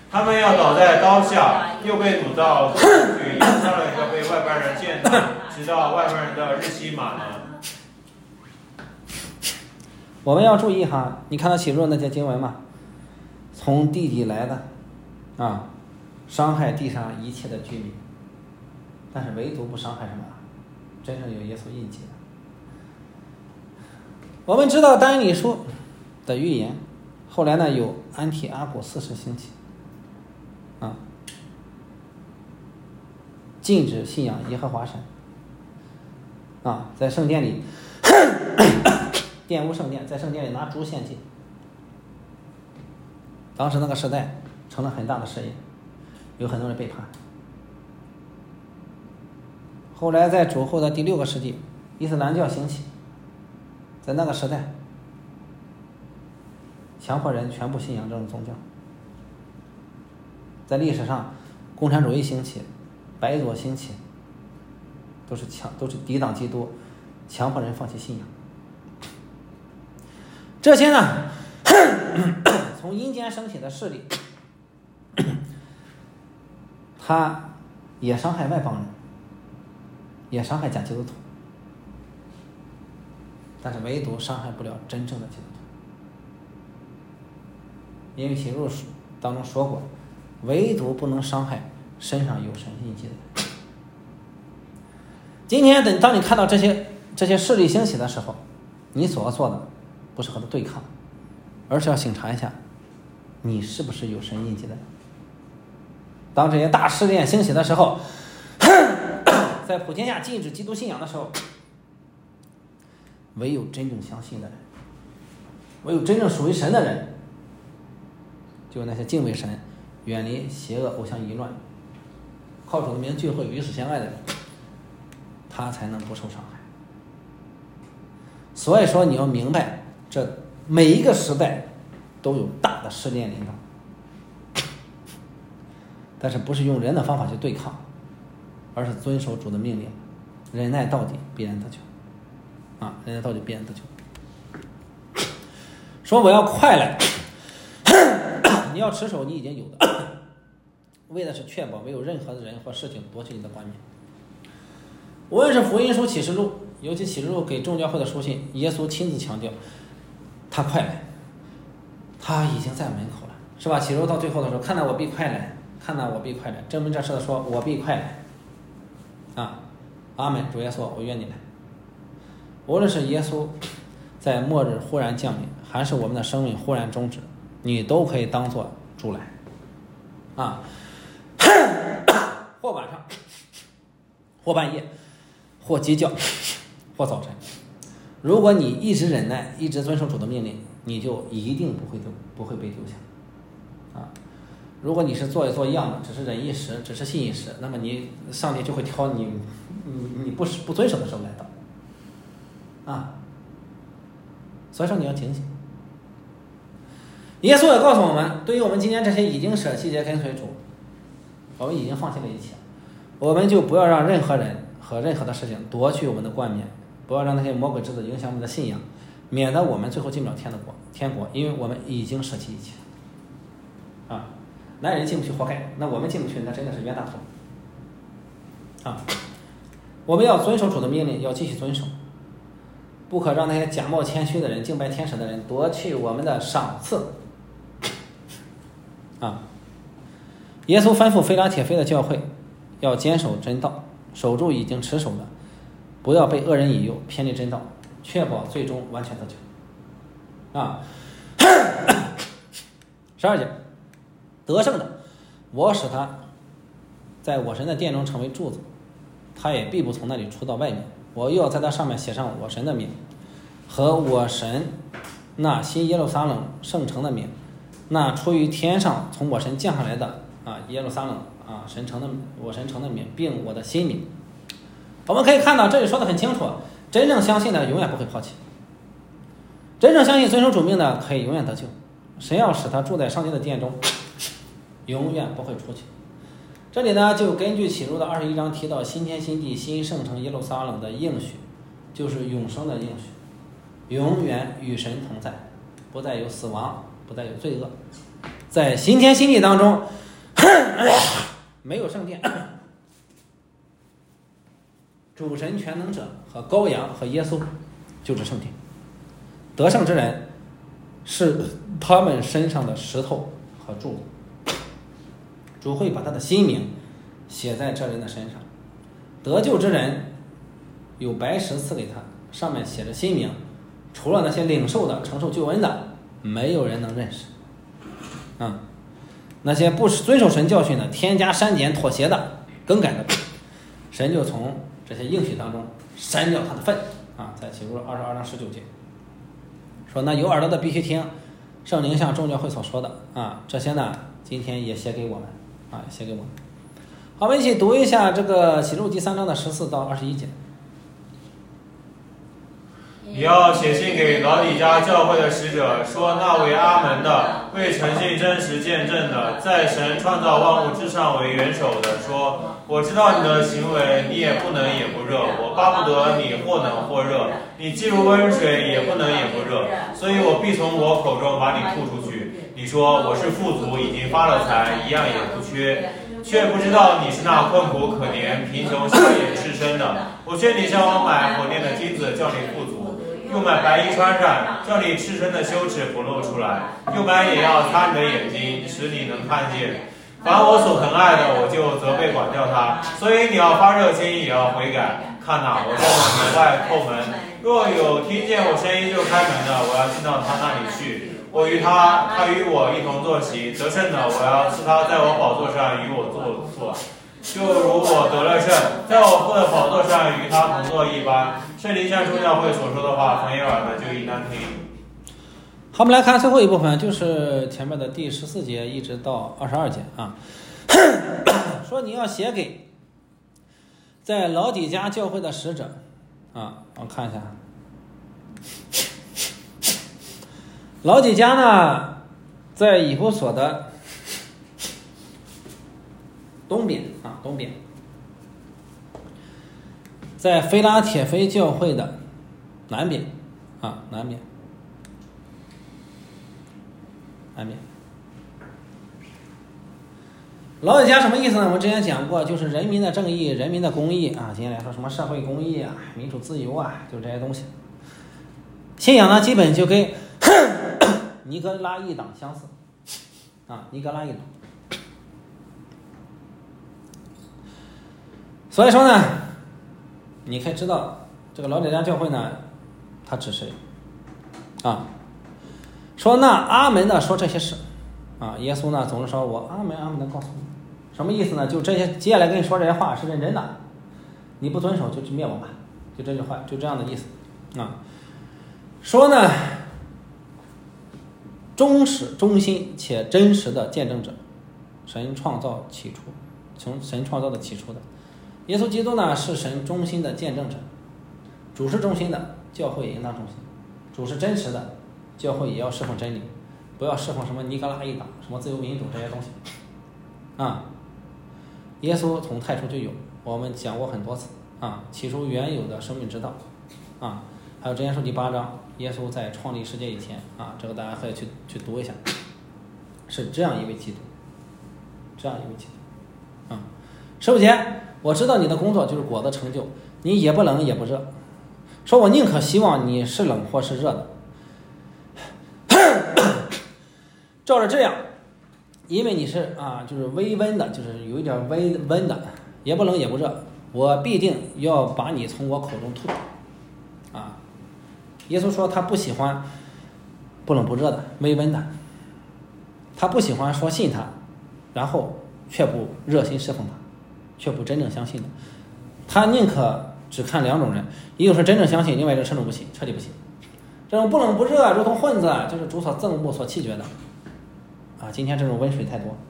[SPEAKER 2] 他们要倒在刀下，又被掳到去，耶路撒冷要被外邦人践踏，直到外邦人的日期满了。
[SPEAKER 1] 我们要注意哈，你看到启示录那些经文吗？从地底来的啊，伤害地上一切的居民，但是唯独不伤害什么？真正有耶稣印记的。我们知道但以理书的预言，后来呢有安提阿古四世兴起，啊，禁止信仰耶和华神，啊，在圣殿里玷污圣殿，在圣殿里拿猪献祭。当时那个时代成了很大的事业，有很多人背叛。后来在主后的第6个世纪，伊斯兰教兴起，在那个时代强迫人全部信仰这种宗教。在历史上共产主义兴起，白左兴起，都是抵挡基督，强迫人放弃信仰。这些呢从阴间升起的势力，他也伤害外邦人，也伤害假基督徒，但是唯独伤害不了真正的基督徒。因为启示录当中说过，唯独不能伤害身上有神印记的人。今天当你看到这些势力兴起的时候，你所要做的不是和他对抗，而是要省察一下你是不是有神印记的人。当这些大事件兴起的时候，在普天下禁止基督信仰的时候，唯有真正相信的人，唯有真正属于神的人，就那些敬畏神、远离邪恶偶像淫乱、靠主的名聚会与死相爱的人，他才能不受伤害。所以说你要明白，这每一个时代都有大的试炼临到，但是不是用人的方法去对抗，而是遵守主的命令，忍耐到底，必然得救。忍耐到底，必然得救。说我要快来，你要持守你已经有的，为的是确保没有任何的人或事情夺取你的冠冕。无论是福音书、启示录，尤其启示录给众教会的书信，耶稣亲自强调他快来，他已经在门口了，是吧？启示录到最后的时候，看到我必快来，看到我必快来，证明这事的说我必快来阿门。主耶稣，我愿你来。无论是耶稣在末日忽然降临，还是我们的生命忽然终止，你都可以当作主来或晚上，或半夜，或鸡叫，或早晨。如果你一直忍耐，一直遵守主的命令，你就一定不会被丢下如果你是做一做样的，只是忍一时，只是信一时，那么上帝就会挑你不遵守的时候来到所以说你要警醒。耶稣也告诉我们，对于我们今天这些已经舍弃跟随主，我们已经放弃了一切，我们就不要让任何人和任何的事情夺去我们的冠冕，不要让那些魔鬼之子影响我们的信仰，免得我们最后进不了天国，因为我们已经舍弃一切男人进不去活该，那我们进不去，那真的是冤大头我们要遵守主的命令，要继续遵守，不可让那些假冒谦虚的人、敬拜天使的人夺去我们的赏赐耶稣吩咐腓拉铁非的教会要坚守真道，守住已经持守的，不要被恶人引诱偏离真道，确保最终完全得救12节，得胜的，我使他在我神的殿中成为柱子，他也必不从那里出到外面，我又要在他上面写上我神的名和我神那新耶路撒冷圣城的名，那出于天上从我神降下来的耶路撒冷我神城的名，并我的新名。我们可以看到这里说的很清楚，真正相信的永远不会抛弃，真正相信遵守主命的可以永远得救。神要使他住在上帝的殿中，永远不会出去。这里呢，就根据启示录的21章提到新天新地新圣城耶路撒冷的应许，就是永生的应许，永远与神同在，不再有死亡，不再有罪恶。 在新天新地当中没有圣殿，主神全能者和羔羊和耶稣就是圣殿，得胜之人是他们身上的石头和柱子，主会把他的新名写在这人的身上。得救之人有白石赐给他，上面写着新名，除了那些领受的承受救恩的，没有人能认识。那些不遵守神教训的，添加删减妥协的，更改的，神就从这些应许当中删掉他的份在启示录22章19节说，那有耳朵的必须听圣灵向众教会所说的这些呢今天也写给我们写给我们。好，我们一起读一下这个启示录第3章的14到21节。
[SPEAKER 2] 你要写信给老底嘉教会的使者，说那为阿门的，为诚信真实见证的，在神创造万物之上为元首的说，我知道你的行为，你也不冷也不热，我巴不得你或冷或热，你既如温水，也不冷也不热，所以我必从我口中把你吐出去。你说我是富足，已经发了财，一样也不缺，却不知道你是那困苦可怜、贫穷瞎眼赤身的。我劝你向我买火炼的金子，叫你富足，又买白衣穿上，叫你赤身的羞耻不露出来，又买也要擦你的眼睛，使你能看见。凡我所疼爱的，我就责备管教他。所以你要发热心，也要悔改。看哪，我在门外叩门，若有听见我声音就开门的，我要进到他那里去。我与他，他与我一同坐席。得胜的，我要赐他在我宝座上与我坐，就如我得了胜，在我父的宝座上与他同坐一般。圣灵向众教会所说的话，凡有耳的就应当听。
[SPEAKER 1] 好，我们来看最后一部分，就是前面的第14节一直到22节说你要写给在老底嘉教会的使者我看一下，老底嘉呢在以弗所的东边，在腓拉铁非教会的南边。老底嘉什么意思呢？我们之前讲过，就是人民的正义、人民的公义今天来说什么社会公义民主自由就这些东西。信仰呢，基本就跟尼格拉一党相似尼格拉一党。所以说呢，你可以知道这个老底嘉教会呢，他指谁说那阿门的说这些事耶稣呢总是说我阿门阿门的告诉你，什么意思呢？就这些接下来跟你说这些话是认真的，你不遵守就去灭亡吧，就这句话，就这样的意思说呢，忠实、忠心且真实的见证者，神创造起初，从神创造的起初的耶稣基督呢是神忠心的见证者，主是忠心的，教会也应当忠心；主是真实的，教会也要侍奉真理，不要侍奉什么尼格拉一党、什么自由民主这些东西耶稣从太初就有，我们讲过很多次起初原有的生命之道还有箴言书第8章，耶稣在创立世界以前这个大家可以去读一下，是这样一位基督15节，我知道你的工作就是果子成就，你也不冷也不热，说我宁可希望你是冷或是热的照着这样，因为你是就是微温的，就是有一点微温的，也不冷也不热，我必定要把你从我口中吐耶稣说他不喜欢不冷不热的微温的，他不喜欢说信他然后却不热心侍奉他，却不真正相信的，他宁可只看2种人，一种是真正相信，另外一种彻底不信。这种不冷不热如同混子，就是主所憎恶所弃绝的今天这种温水太多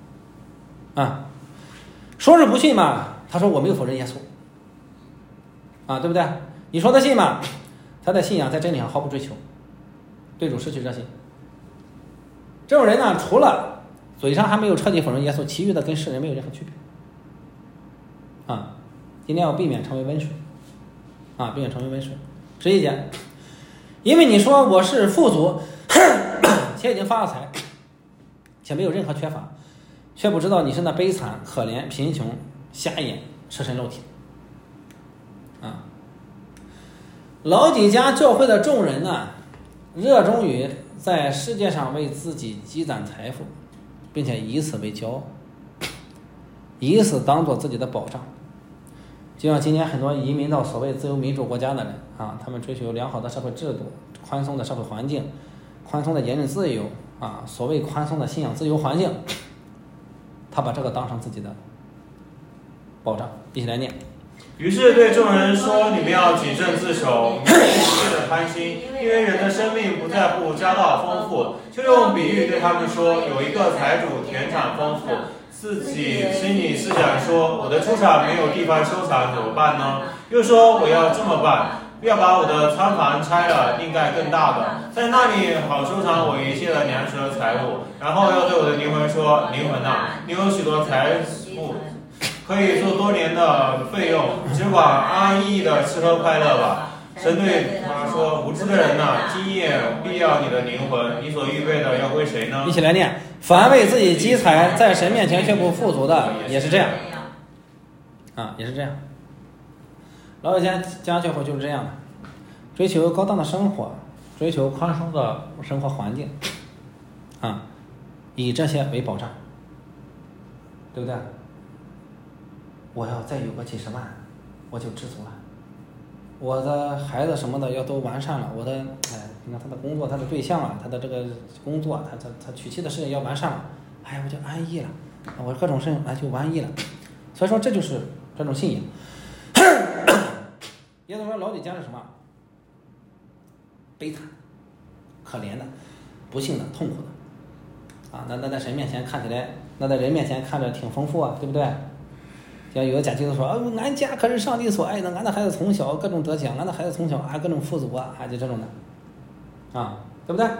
[SPEAKER 1] 说是不信嘛，他说我没有否认耶稣对不对？你说他信嘛，他的信仰在真理上毫不追求，对主失去热心。这种人呢，除了嘴上还没有彻底否认耶稣，其余的跟世人没有任何区别今天要避免成为温水避免成为温水。11节，因为你说我是富足且已经发了财， 且没有任何缺乏，却不知道你是那悲惨、可怜、贫穷、瞎眼、赤身露体。老底嘉教会的众人呢，热衷于在世界上为自己积攒财富，并且以此为骄傲，以此当做自己的保障。就像今天很多移民到所谓自由民主国家的人啊，他们追求良好的社会制度、宽松的社会环境、宽松的言论自由啊，所谓宽松的信仰自由环境，他把这个当成自己的保障。一起来念。
[SPEAKER 2] 于是对众人说：“你们要谨慎自守，免于一切的贪心，因为人的生命不在乎家道丰富。”就用比喻对他们说：“有一个财主田产丰富，自己心里思想说：我的出产没有地方收藏，怎么办呢？又说我要这么办，要把我的仓房拆了，另盖更大的，在那里好收藏我一切的粮食和财物。然后要对我的灵魂说：灵魂啊，你有许多财富，可以做多年的费用，只管安逸的吃喝快乐吧。”神对他说：“无知的人呐，今夜必要你的灵魂，你所预备的要归谁呢？”
[SPEAKER 1] 一起来念：凡为自己积财，在神面前却不富足的，也是这样。也是这样。老底嘉教会就是这样的，追求高档的生活，追求宽松的生活环境，以这些为保障，对不对？我要再有个几十万，我就知足了。我的孩子什么的要都完善了，我的你看他的工作，他的对象他的这个工作，他娶妻的事情要完善了，我就安逸了，我各种事情就完逸了。所以说这就是这种信仰。也就是说老底嘉是什么？悲惨、可怜的、不幸的、痛苦的那在神面前看起来，那在人面前看着挺丰富对不对？像有的假基督说俺家可是上帝所爱的，俺的孩子从小各种得奖，俺的孩子从小各种富足就这种的对不对？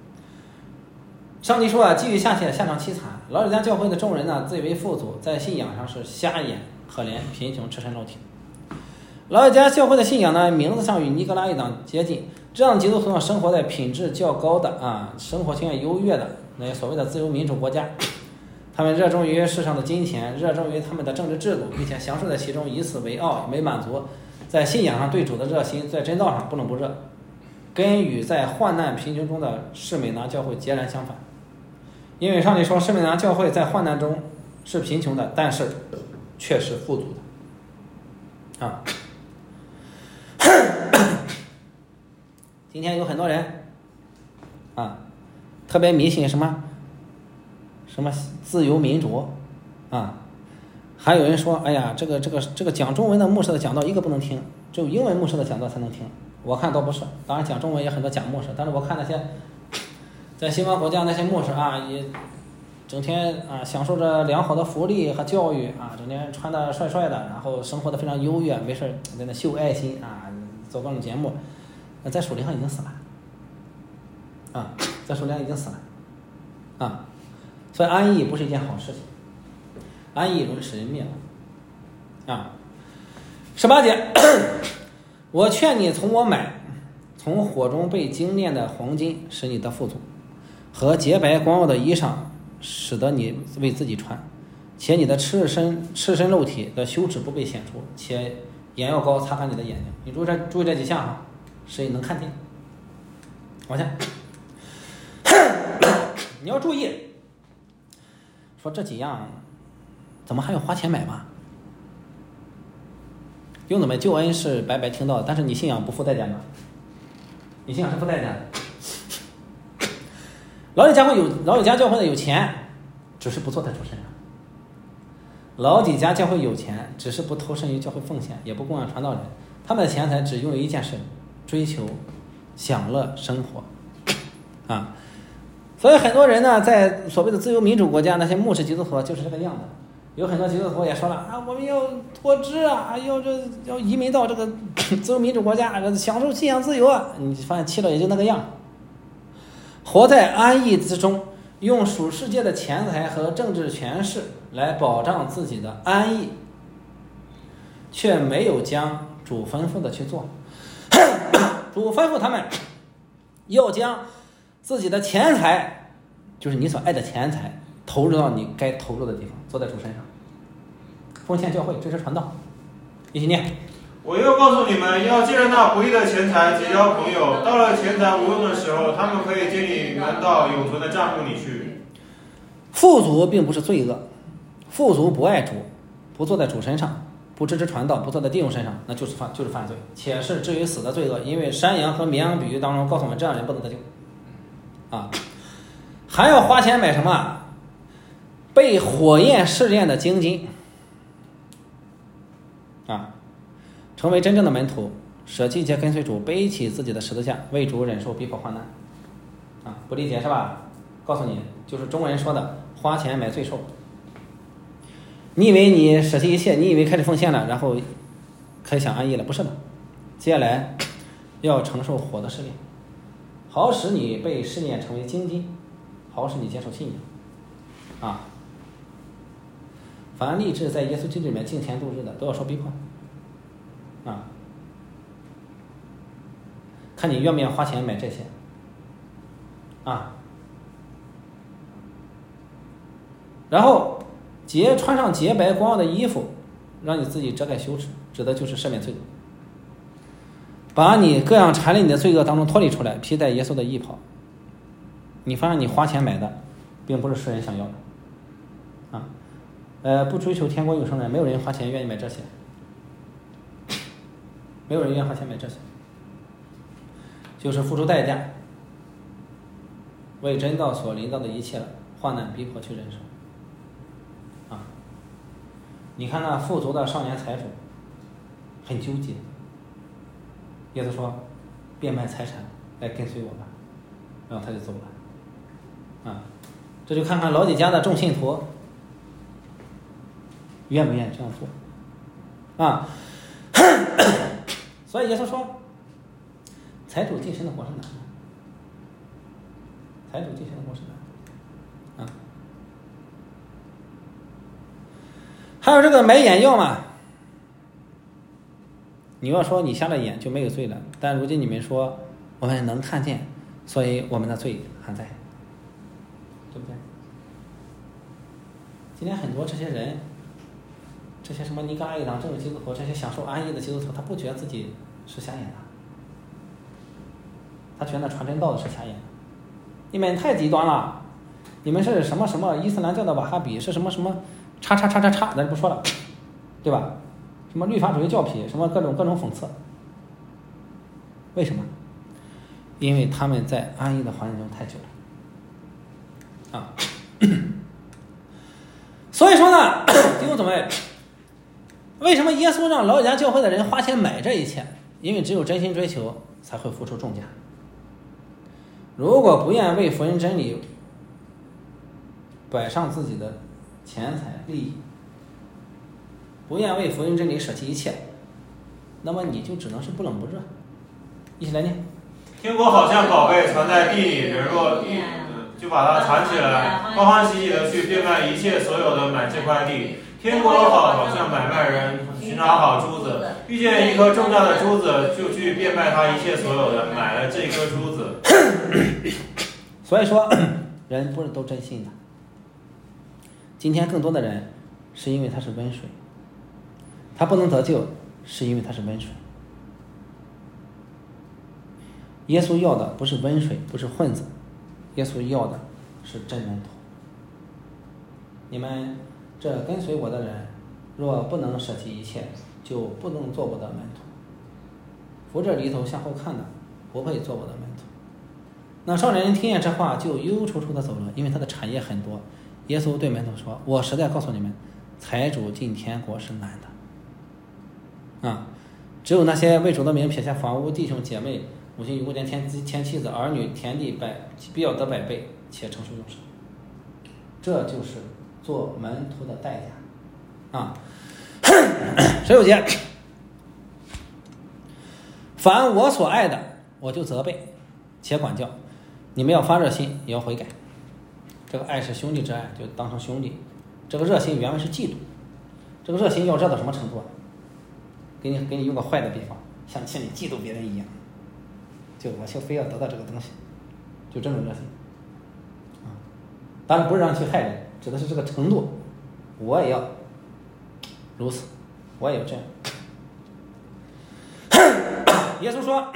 [SPEAKER 1] 上帝说基于下切，下场凄惨。老底嘉教会的众人呢，自以为富足，在信仰上是瞎眼、可怜、贫穷、赤身露体。老底嘉教会的信仰呢，名字上与尼格拉一党接近，这样基督徒生活在品质较高的生活经验优越的那些所谓的自由民主国家。他们热衷于世上的金钱，热衷于他们的政治制度，并且享受在其中，以此为傲为满足。在信仰上对主的热心，在真道上不冷不热，跟与在患难贫穷中的士美拿教会截然相反。因为上帝说士美拿教会在患难中是贫穷的，但是却是富足的今天有很多人特别迷信什么自由民主还有人说这个讲中文的牧师的讲道一个不能听，只有英文牧师的讲道才能听。我看倒不是，当然讲中文也很多讲牧师，但是我看那些在西方国家那些牧师也整天享受着良好的福利和教育整天穿得帅帅的，然后生活得非常优越，没事在那秀爱心做各种节目，在属灵上已经死了在属灵上已经死了所以安逸不是一件好事情，安逸容易使人灭亡18节我劝你从我买，从火中被精炼的黄金，使你得富足，和洁白光耀的衣裳，使得你为自己穿，且你的赤身露体的羞耻不被显出，且眼药膏擦干你的眼睛。你注意这几项使你能看见。往下你要注意，说这几样怎么还要花钱买吗？兄弟们，救恩是白白听到的，但是你信仰不付代价吗？你信仰是付代价的。老底嘉教会的有钱，只是不做在主身上。老底嘉教会有钱，只是不投身于教会奉献，也不供养传道人。他们的钱财只用于一件事，追求享乐生活所以很多人呢，在所谓的自由民主国家，那些牧师基督徒就是这个样子。有很多基督徒也说了我们要脱脂要移民到这个自由民主国家，享受信仰自由你发现去了也就那个样。活在安逸之中，用属世界的钱财和政治权势来保障自己的安逸，却没有将主吩咐的去做。主吩咐他们要将自己的钱财就是你所爱的钱财投入到你该投入的地方，做在主身上，奉献教会，支持传道。一起念。
[SPEAKER 2] 我又告诉你们，要借着那不义的钱财结交朋友，到了钱财无用的时候，他们可以接你们到永存的帐幕里去。
[SPEAKER 1] 富足并不是罪恶，富足不爱主，不坐在主身上，不支持传道，不坐在弟兄身上，那就是犯罪，且是至于死的罪恶。因为山羊和绵羊比喻当中告诉我们，这样人不能得救啊。还要花钱买什么？被火焰试验的精金啊，成为真正的门徒，舍弃一切跟随主，背起自己的十字架，为主忍受逼迫患难啊。不理解是吧？告诉你，就是中国人说的花钱买罪受。你以为你舍弃一切，你以为开始奉献了，然后可以享安逸了？不是的，接下来要承受火的试炼，好使你被试炼成为精金，好使你接受信仰啊。凡立志在耶稣基督里面敬虔度日的，都要受逼迫啊。看你愿不愿意花钱买这些啊。然后穿上洁白光耀的衣服，让你自己遮盖羞耻，指的就是赦免罪，把你各样缠累你的罪恶当中脱离出来，披戴耶稣的义袍。你发现你花钱买的并不是世人想要的啊。不追求天国永生人，没有人花钱愿意买这些，没有人愿意花钱买这些，就是付出代价，为真道所临到的一切患难逼迫去忍受啊。你看那富足的少年财主很纠结，耶稣说变卖财产来跟随我吧，然后他就走了啊。这就看看老几家的众信徒愿不愿意这样做啊。所以耶稣说财主进神的国是难的，财主进神的国是难啊。还有这个买眼药嘛，你要说你瞎了眼就没有罪了，但如今你们说我们能看见，所以我们的罪还在，对不对？今天很多这些人，这些什么尼格阿一党政治基督徒，这些享受安逸的基督徒，他不觉得自己是瞎眼的，他觉得传真道的是瞎眼的。你们太极端了，你们是什么什么伊斯兰教的瓦哈比，是什么什么叉叉叉叉叉，咱就不说了，对吧？什么律法主义教痞，什么各种讽刺。为什么？因为他们在安逸的环境中太久了啊。所以说呢，弟兄姊妹，为什么耶稣让老家教会的人花钱买这一切？因为只有真心追求才会付出重价。如果不愿为福音真理摆上自己的钱财利益，不愿为福音真理舍弃一切，那么你就只能是不冷不热。一起来念。
[SPEAKER 2] 天国好像宝贝藏在地里，人若就把它藏起来，欢欢喜喜的去变卖一切所有的买这块地。天国好像买卖人寻找好珠子，遇见一颗重价的珠子，就去变卖他一切所有的，买了这颗珠子。
[SPEAKER 1] 所以说，人不是都真信的。今天更多的人是因为他是温水，他不能得救，是因为他是温水。耶稣要的不是温水，不是混子，耶稣要的是真门徒。你们这跟随我的人，若不能舍弃一切，就不能做我的门徒。扶着犁头向后看的，不会做我的门徒。那少年人听见这话，就忧愁愁的走了，因为他的产业很多。耶稣对门徒说：“我实在告诉你们，财主进天国是难的。啊，只有那些为主的名撇下房屋、弟兄姐妹、母亲、无间天妻子、儿女、田地必要得百倍，且承受永生。这就是做门徒的代价。啊，15节，凡我所爱的，我就责备，且管教。你们要发热心，也要悔改。这个爱是兄弟之爱，就当成兄弟。这个热心原文是嫉妒。这个热心要热到什么程度啊？给你用个坏的比方，像你嫉妒别人一样，我就非要得到这个东西，就这种热心啊。 当然不是让你去害人，指的是这个程度，我也要如此，我也有这样。耶稣说，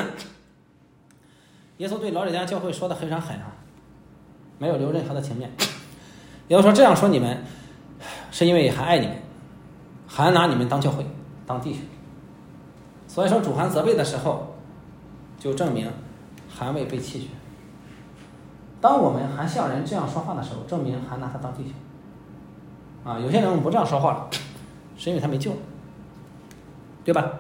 [SPEAKER 1] 耶稣对老底嘉教会说的非常狠啊，没有留任何的情面。耶稣说这样说你们，是因为还爱你们，还拿你们当教会当弟兄。所以说主还责备的时候，就证明还未被弃绝。当我们还向人这样说话的时候，证明还拿他当弟兄。有些人不这样说话了，是因为他没救了，对吧？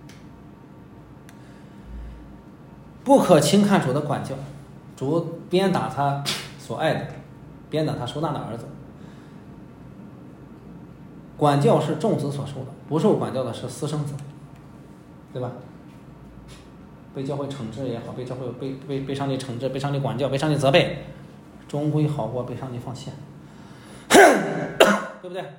[SPEAKER 1] 不可轻看主的管教，主鞭打他所爱的，鞭打他收纳的儿子。管教是众子所受的，不受管教的是私生子，对吧？被教会惩治也好，被教会被上帝惩治，被上帝管教，被上帝责备，终归好过被上帝放弃，对不对？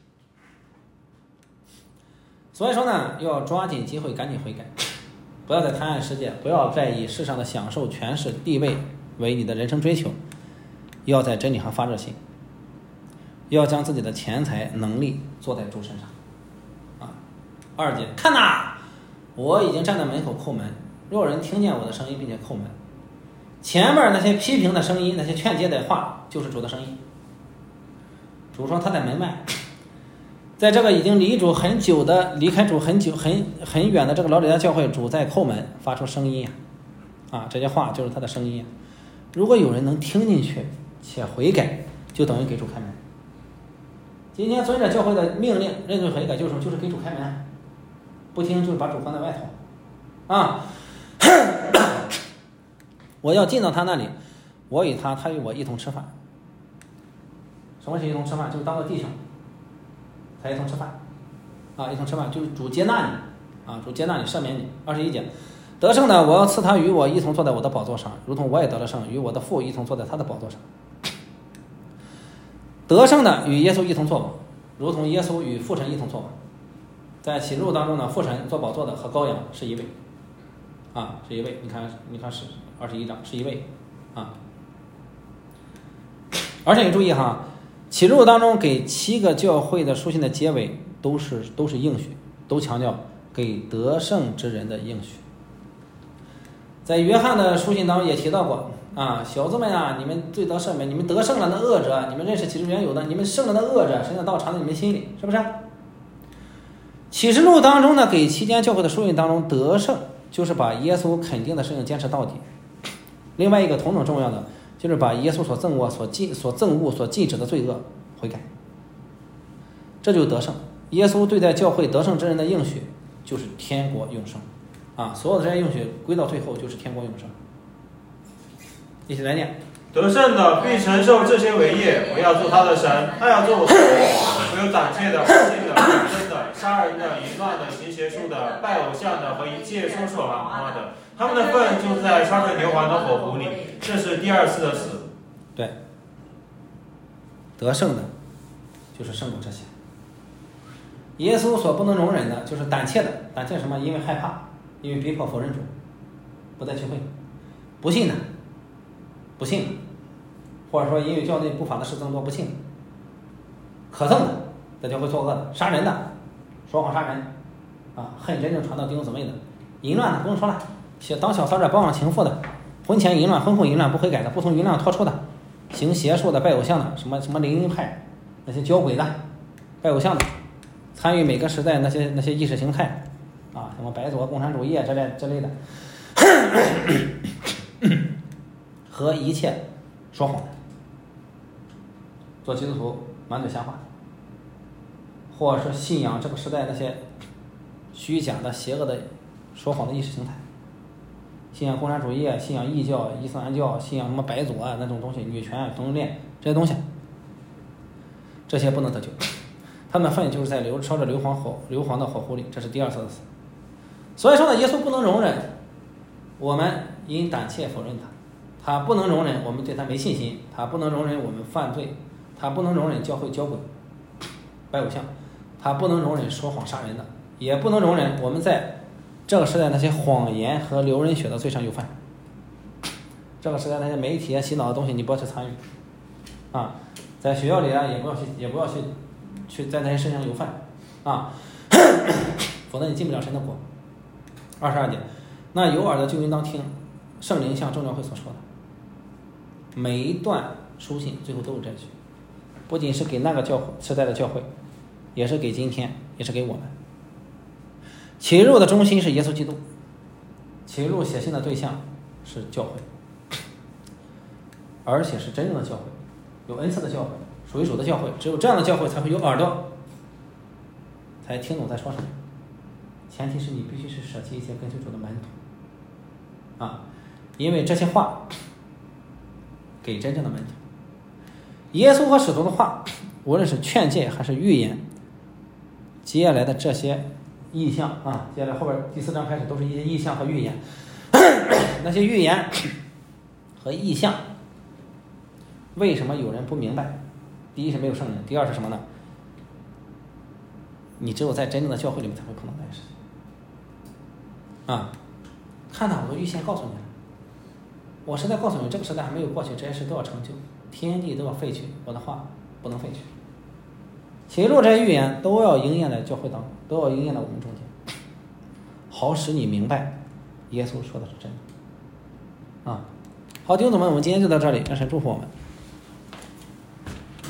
[SPEAKER 1] 所以说呢，要抓紧机会，赶紧悔改，不要再贪爱世界，不要再以世上的享受、权势、地位为你的人生追求，要在真理上发热心，要将自己的钱财、能力做在主身上。2节，看哪，我已经站在门口叩门，若有人听见我的声音并且叩门，前面那些批评的声音，那些劝诫的话，就是主的声音。主说他在门外，在这个已经离主很久的、离开主很久、很远的这个老底嘉教会，主在叩门发出声音这些话就是他的声音。如果有人能听进去且悔改，就等于给主开门。今天遵着教会的命令认罪悔改，就是给主开门，不听就是把主放在外头我要进到他那里，我与他，他与我一同吃饭。什么是一同吃饭？就是当做弟兄才一同吃饭一同吃饭就是主接纳你主接纳你，赦免你。21节，得胜的我要赐他与我一同坐在我的宝座上，如同我也得了胜，与我的父一同坐在他的宝座上。得胜的与耶稣一同坐宝，如同耶稣与父神一同坐宝。在启示录当中呢，父神做宝座的和羔羊是一位是一位。你看是21章是一位而且你注意启示录当中给7个教会的书信的结尾都是应许，都强调给得胜之人的应许。在约翰的书信当中也提到过小子们你们罪得赦免，你们得胜了那恶者，你们认识启示原有的，你们胜了那恶者，神的道藏在你们心里，是不是？启示录当中呢，给7间教会的书信当中，得胜就是把耶稣肯定的事情坚持到底。另外一个同等重要的就是把耶稣所憎恶、所禁止的罪恶悔改，这就是得胜。耶稣对待教会得胜之人的应许就是天国永生所有的这些应许归到最后就是天国永生。一起来念，
[SPEAKER 2] 得胜的必承受这些为业，我要做他的神，他要做我的我有胆怯的、不信的、纷争的、杀人的、淫乱的、行邪术的、拜偶像的和一切说谎话的，他们的份就在烧着硫磺的火湖里，这是第2次的死。
[SPEAKER 1] 对，得胜的就是胜过这些。耶稣所不能容忍的就是胆怯的，胆怯什么？因为害怕，因为逼迫否认主，不再聚会。不信的，不信的，或者说因为教内不法的事增多，不信的。可憎的，在教会作恶的，杀人的，说谎杀人恨真正传到弟兄姊妹的，淫乱的不用说了，当小三的，包养情妇的，婚前淫乱、婚后淫乱不悔改的，不从淫乱脱出的，行邪术的、拜偶像的，什么灵音派，那些教鬼的、拜偶像的，参与每个时代那些意识形态什么白左、共产主义之类的和一切说谎的，做基督徒满嘴瞎话，或者是信仰这个时代那些虚假的、邪恶的、说谎的意识形态，信仰共产主义，信仰异教、伊斯兰教，信仰什么白左那种东西，女权、同性恋这些东西，这些不能得救，他们的份就是在烧着硫磺的火湖里，这是第2次的死。所以说呢，耶稣不能容忍我们因胆怯否认他不能容忍我们对他没信心，他不能容忍我们犯罪，他不能容忍教会交鬼、拜偶像，他不能容忍说谎杀人的，也不能容忍我们在这个时代那些谎言和流人血的罪上有犯。这个时代那些媒体洗脑的东西你不要去参与啊，在学校里啊，也不要去在那些事情上有犯啊，否则你进不了神的国。22节，那有耳的就应当听，圣灵向众教会所说的。每一段书信最后都有这句，不仅是给那个时代的教会，也是给今天，也是给我们。启示录的中心是耶稣基督，启示录写信的对象是教会，而且是真正的教会，有恩赐的教会，属于主的教会。只有这样的教会才会有耳朵，才听懂在说什么。前提是你必须是舍弃一些跟随主的门徒啊，因为这些话给真正的门徒。耶稣和使徒的话，无论是劝诫还是预言，接下来的这些意象啊，接下来后边第4章开始都是一些意象和预言。那些预言和意象，为什么有人不明白？第一是没有圣灵，第二是什么呢？你只有在真正的教会里面才会碰到这些事情啊！看到我都预先告诉你了，我是在告诉你，这个时代还没有过去，这些事都要成就，天地都要废去，我的话不能废去。启示录这些预言都要应验在教会当中，都要应验在我们中间，好使你明白耶稣说的是真的啊！好，弟兄姊妹，我们今天就到这里，愿神祝福我们。